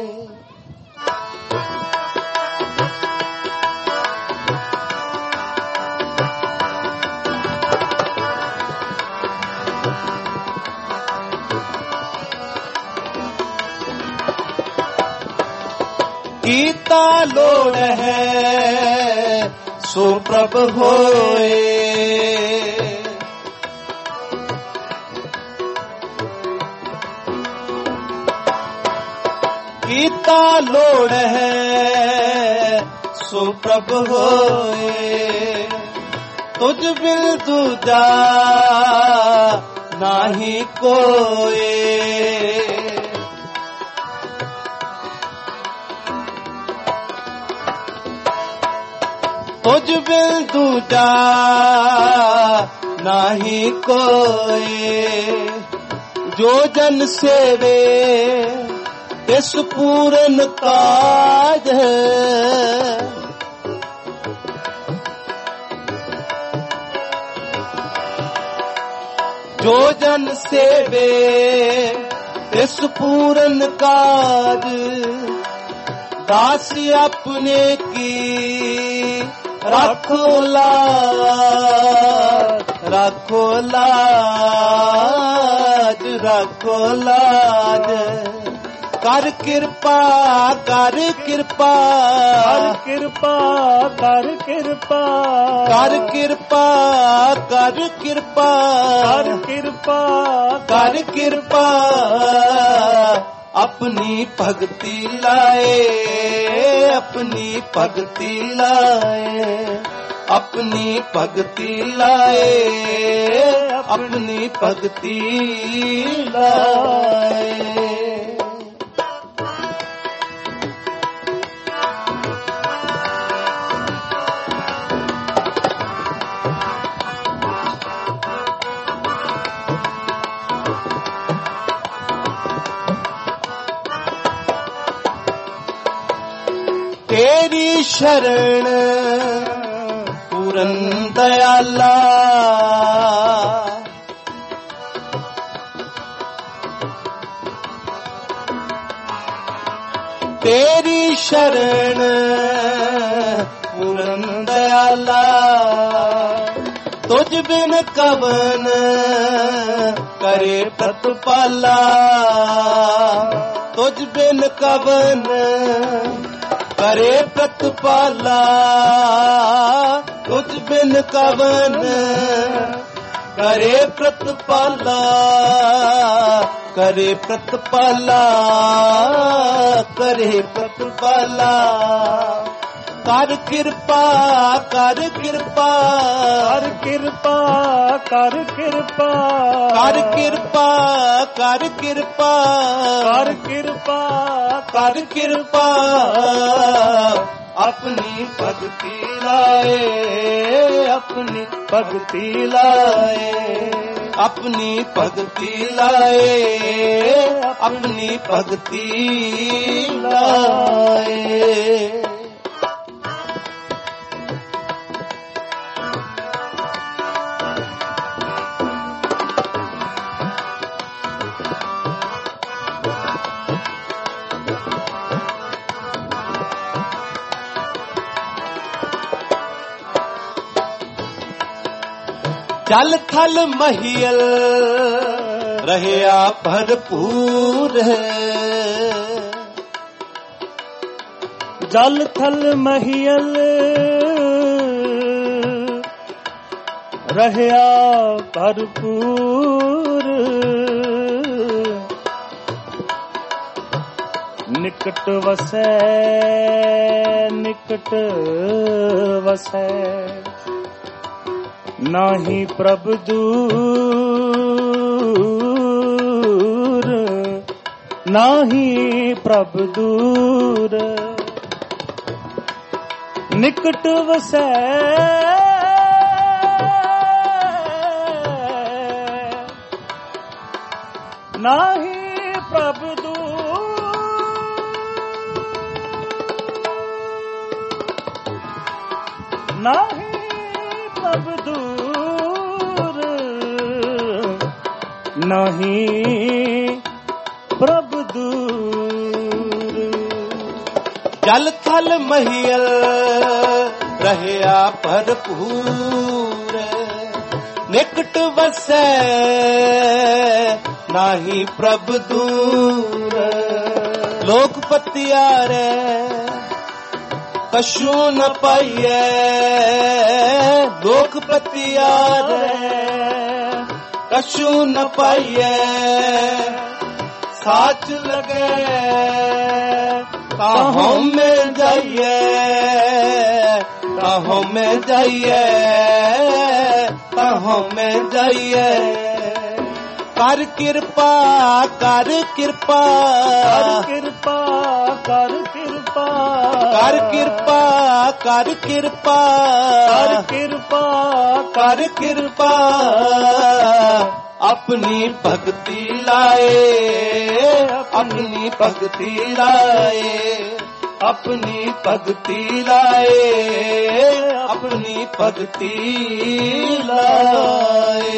कीता लोड़ है सो प्रभ होए, कीता लोड़ है सो प्रभ होए। तुझ बिन दूजा नाही कोई, तुझ बिन दूजा नाही कोई। जो जन सेवे तिस पूरन काज, जो जन सेवे तिस पूरन काज। दास अपने की राखो लाज, राखो लाज, राखो लाज। कर किरपा, कर किरपा, कर किरपा, कर किरपा, कर किरपा, कर किरपा, कर किरपा, कर किरपा। अपनी भक्ति लाए, अपनी भक्ति लाए, अपनी भक्ति लाए, अपनी भक्ति लाए। तेरी शरण पूरन दयाला, तेरी शरण पूरन दयाला। ਤੁਝ ਬਿਨ ਕਵਨ ਕਰੇ ਪ੍ਰਤਪਾਲਾ, ਤੁਝ ਬਿਨ ਕਵਨ ਕਰੇ ਪ੍ਰਤਪਾਲਾ, ਤੁਝ ਬਿਨ ਕਵਨ ਕਰੇ ਪ੍ਰਤਪਾਲਾ, ਕਰੇ ਪ੍ਰਤਪਾਲਾ, ਕਰੇ ਪ੍ਰਤਪਾਲਾ। ਕਰ ਕਿਰਪਾ, ਕਰ ਕਿਰਪਾ, ਕਰ ਕਿਰਪਾ, ਕਰ ਕਿਰਪਾ, ਕਰ ਕਿਰਪਾ, ਕਰ ਕਿਰਪਾ, ਕਰ ਕਿਰਪਾ, ਕਰ ਕਿਰਪਾ। ਆਪਣੀ ਭਗਤੀ ਲਾਏ, ਆਪਣੀ ਭਗਤੀ ਲਾਏ, ਆਪਣੀ ਭਗਤੀ ਲਾਏ, ਆਪਣੀ ਭਗਤੀ ਲਾਏ। ਜਲ ਥਲ ਮਹੀਲ ਰਹਿਆ ਭਰਪੂਰ ਹੈ, ਜਲ ਥਲ ਮਹੀਲ ਰਹਿਆ ਭਰਪੂਰ, ਨਿਕਟ ਵਸੈ, ਨਿਕਟ ਵਸੈ, ਨਾਹੀ ਪ੍ਰਭ ਦੂਰ, ਨਾਹੀ ਪ੍ਰਭ ਦੂਰ, ਨਿਕਟ ਵਸੈ, ਨਾਹੀ ਪ੍ਰਭ ਦੂਰ, ਨਾਹੀ ਪ੍ਰਭ ਦੂਰ, ਨਹੀਂ ਪ੍ਰਭ ਦੂਰ। ਜਲ ਥਲ ਮਹੀਲ ਰਹਿਆ ਭਰਪੂਰ, ਨਿਕਟ ਵਸੈ ਨਾਹੀ ਪ੍ਰਭ ਦੂਰ। ਲੋਕ ਪਤਿਆਰੇ ਕਛੂ ਨ ਪਾਈਐ, ਲੋਕ ਪਤਿਆਰੇ ਕਛੂ ਨ ਪਾਈਐ, ਸਾਚ ਲਗੇ ਤਾਹੋਂ ਮੈਂ ਜਾਈਐ, ਤਾਹੋਂ ਮੈਂ ਜਾਈਐ, ਤਾਹੋਂ ਮੈਂ ਜਾਈਐ। ਕਰ ਕਿਰਪਾ, ਕਰ ਕਿਰਪਾ, ਕਰ ਕਿਰਪਾ, ਕਰ ਕਿਰਪਾ, ਕਰ ਕਿਰਪਾ, ਕਰ ਕਿਰਪਾ, ਕਰ ਕਿਰਪਾ, ਕਰ ਕਿਰਪਾ। ਆਪਣੀ ਭਗਤੀ ਲਾਏ, ਆਪਣੀ ਭਗਤੀ ਲਾਏ, ਆਪਣੀ ਭਗਤੀ ਲਾਏ, ਆਪਣੀ ਭਗਤੀ ਲਾਏ।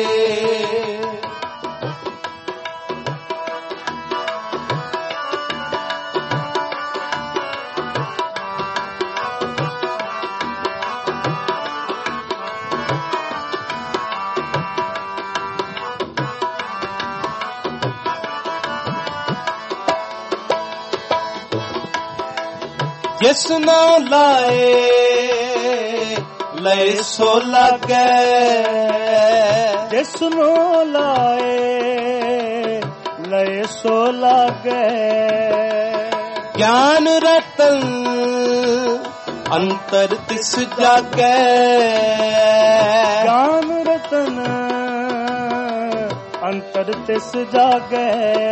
ਜਿਸ ਨਾਮ ਲਾਏ ਲਏ ਸੋ ਲਾਗੈ, ਜਿਸ ਨੂੰ ਲਾਏ ਲਏ ਸੋ ਲਾਗੈ। ਗਿਆਨ ਰਤਨ ਅੰਤਰ ਤਿਸ ਜਾਗੈ, ਗਿਆਨ ਰਤਨ ਅੰਤਰ ਤਿਸ ਜਾਗੈ।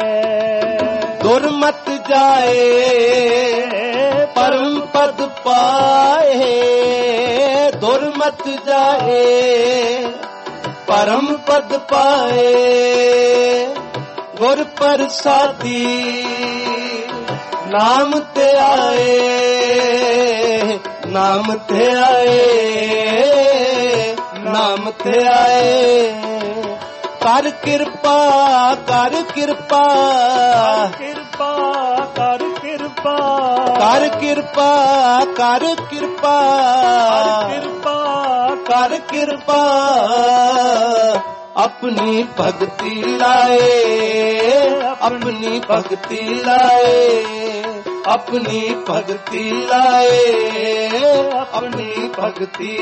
ਦੁਰਮਤ ਜਾਏ ਪਰਮ ਪਦ ਪਾਏ, ਦੁਰਮਤ ਜਾਏ ਪਰਮ ਪਦ ਪਾਏ। ਗੁਰ ਪ੍ਰਸਾਦੀ ਨਾਮ ਤੇ ਆਏ, ਨਾਮ ਤੇ ਆਏ, ਨਾਮ ਤੇ ਆਏ। ਕਰ ਕਿਰਪਾ, ਕਰ ਕਿਰਪਾ, ਕਿਰਪਾ, ਕਰ ਕਿਰਪਾ, ਕਿਰਪਾ ਕਰ ਕਿਰਪਾ ਕਰ ਕਿਰਪਾ ਕਿਰਪਾ ਕਰ ਕਿਰਪਾ ਆਪਣੀ ਭਗਤੀ ਲਾਏ ਆਪਣੀ ਭਗਤੀ ਲਾਏ ਆਪਣੀ ਭਗਤੀ ਲਾਏ ਆਪਣੀ ਭਗਤੀ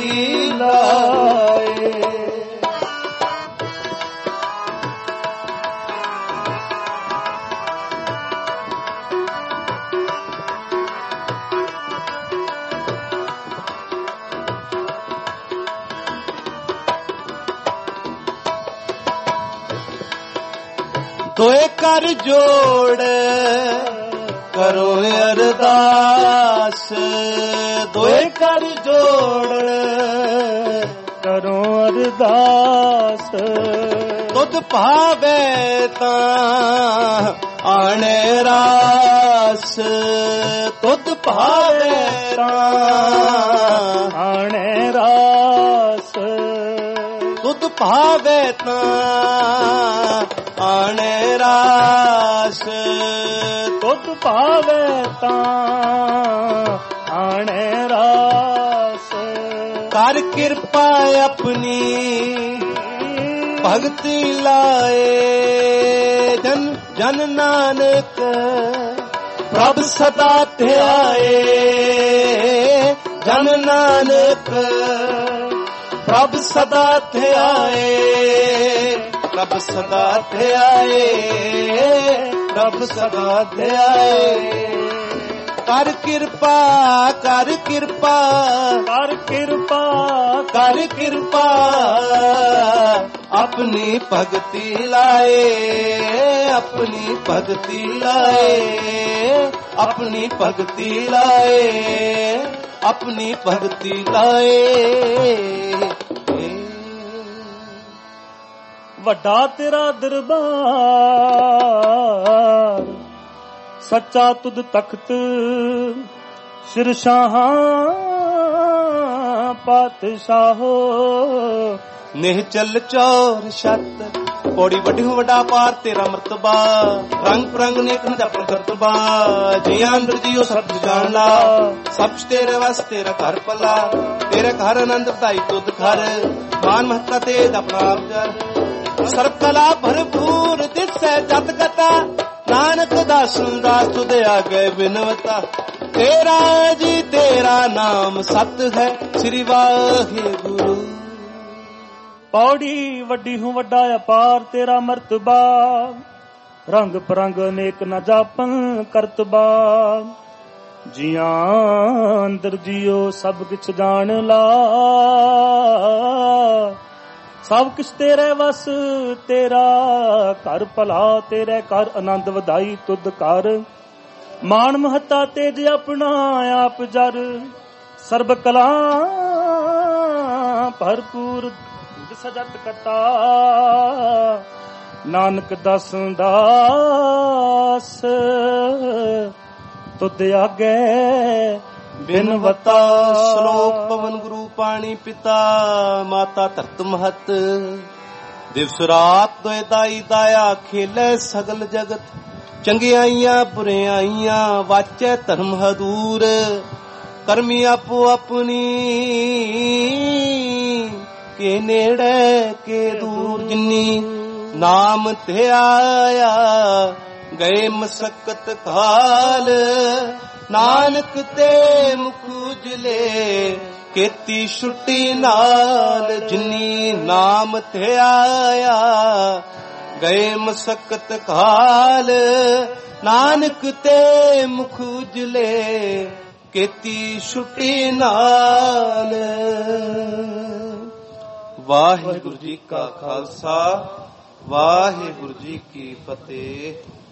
ਲਾਏ ਦੋਏ ਕਰ ਜੋੜ ਕਰੋ ਅਰਦਾਸ ਦੋਏ ਕਰ ਜੋੜ ਕਰੋ ਅਰਦਾਸ ਤੁਧ ਭਾਵੇ ਤਾਂ ਆਣੇ ਰਾਸ ਤੁਧ ਭਾਵੇ ਤਾਂ ਆਣੇ ਰਾਸ ਤੁਧ ਭਾਵੇ ਤਾਂ ਆਣੇ ਰਾਸ ਤੁਧ ਭਾਵੇ ਤਾਂ ਆਣੇ ਰਾਸ ਕਰ ਕਿਰਪਾ ਆਪਣੀ ਭਗਤੀ ਲਾਏ ਜਨ ਜਨ ਨਾਨਕ ਪ੍ਰਭ ਸਦਾ ਧਿਆਏ ਜਨ ਨਾਨਕ ਪ੍ਰਭ ਸਦਾ ਧਿਆਏ ਪ੍ਰਭ ਸਦਾ ਧਿਆਏ ਪ੍ਰਭ ਸਦਾ ਧਿਆਏ ਕਰ ਕਿਰਪਾ ਕਰ ਕਿਰਪਾ ਕਰ ਕਿਰਪਾ ਕਰ ਕਿਰਪਾ ਆਪਣੀ ਭਗਤੀ ਲਾਏ ਆਪਣੀ ਭਗਤੀ ਲਾਏ ਆਪਣੀ ਭਗਤੀ ਲਾਏ ਆਪਣੀ ਭਗਤੀ ਲਾਏ ਵੱਡਾ ਤੇਰਾ ਦਰਬਾਰ ਸੱਚਾ ਤੁਧ ਤਖਤ ਸ਼ਿਰਸ਼ਾਹਾਂ ਪਾਤਸ਼ਾਹੋ ਨਿਹਚਲ ਚੌਰ ਛੱਤ ਪੌੜੀ ਵੱਡੀ ਹੋ ਵੱਡਾ ਪਾਰ ਤੇਰਾ ਮਰਤਬਾ ਰੰਗ ਪ੍ਰੰਗ ਨੇਕ ਨ ਜਪਨ ਕਰਤਬਾ ਜੀ ਅੰਦਰ ਜੀਓ ਸਭ ਜਾਣ ਲਾ ਸਭ ਤੇਰੇ ਵਸ ਤੇਰਾ ਘਰ ਪਲਾ ਤੇਰੇ ਘਰ ਆਨੰਦ ਵਧਾਈ ਤੁਧ ਘਰ ਮਾਨ ਮਹੱਤਾ ਤੇ ਆਪਣਾ ਆਪ ਜਰ ਸਰਬ ਕਲਾ ਭਰਪੂਰ ਦਿਸੈ ਜਤ ਕਤਾ ਨਾਨਕ ਦਾਸਨ ਦਾਸ ਤੁਧ ਆਗੇ ਬਿਨਵਤਾ ਤੇਰਾ ਜੀ ਤੇਰਾ ਨਾਮ ਸਤ ਹੈ ਸ੍ਰੀ ਵਾਹਿਗੁਰੂ ਪੌੜੀ ਵੱਡੀ ਹੂੰ ਵੱਡਾ ਅਪਾਰ ਤੇਰਾ ਮਰਤਬਾ ਰੰਗ ਪਰੰਗ ਅਨੇਕ ਨ ਜਾਪਨ ਕਰਤਬਾ ਜੀਆਂ ਅੰਦਰ ਜੀਓ ਸਭ ਕਿਛ ਜਾਣ ਲਾ ਸਭ ਕਿਛ ਤੇਰੇ ਵਸ ਤੇਰਾ ਘਰ ਭਲਾ ਤੇਰੇ ਘਰ ਆਨੰਦ ਵਧਾਈ ਤੁਧ ਕਰ ਮਾਨ ਮਹੱਤਾ ਤੇਜ ਆਪਣਾ ਆਪ ਜਰ ਸਰਬ ਕਲਾ ਭਰਪੂਰ ਸਜਤ ਕਤਾ ਨਾਨਕ ਦਸ ਦਾਸ ਤੁਧ ਆਗੇ ਬਿਨਵਤਾ ਸ਼ਲੋਕ ਪਵਨ ਗੁਰੂ ਪਾਣੀ ਪਿਤਾ ਮਾਤਾ ਧਰਤ ਮਹਤ ਦਿਵਸ ਰਾਤ ਦੋਇ ਦਾਈ ਦਾਇਆ ਖੇਲੇ ਸਗਲ ਜਗਤ ਚੰਗਿਆਈਆਂ ਬੁਰਿਆਈਆਂ ਵਾਚੈ ਧਰਮ ਹਦੂਰ ਕਰਮੀ ਆਪੋ ਆਪਣੀ ਕੇ ਨੇੜੇ ਕੇ ਦੂਰ ਜਿਨੀ ਨਾਮ ਤੇ ਆਇਆ ਗਏ ਮਸਕਤ ਕਾਲ ਨਾਨਕ ਤੇ ਮੁਖ ਉਜਲੇ ਕੀਤੀ ਛੁੱਟੀ ਨਾਲ ਜਿਨੀ ਨਾਮ ਤੇ ਆਇਆ ਗਏ ਮਸਕਤ ਕਾਲ ਨਾਨਕ ਤੇ ਮੁਖ ਉਜਲੇ ਕੀਤੀ ਛੁੱਟੀ ਨਾਲ ਵਾਹਿਗੁਰੂ ਜੀ ਕਾ ਖਾਲਸਾ ਵਾਹਿਗੁਰੂ ਜੀ ਕੀ ਫਤਿਹ।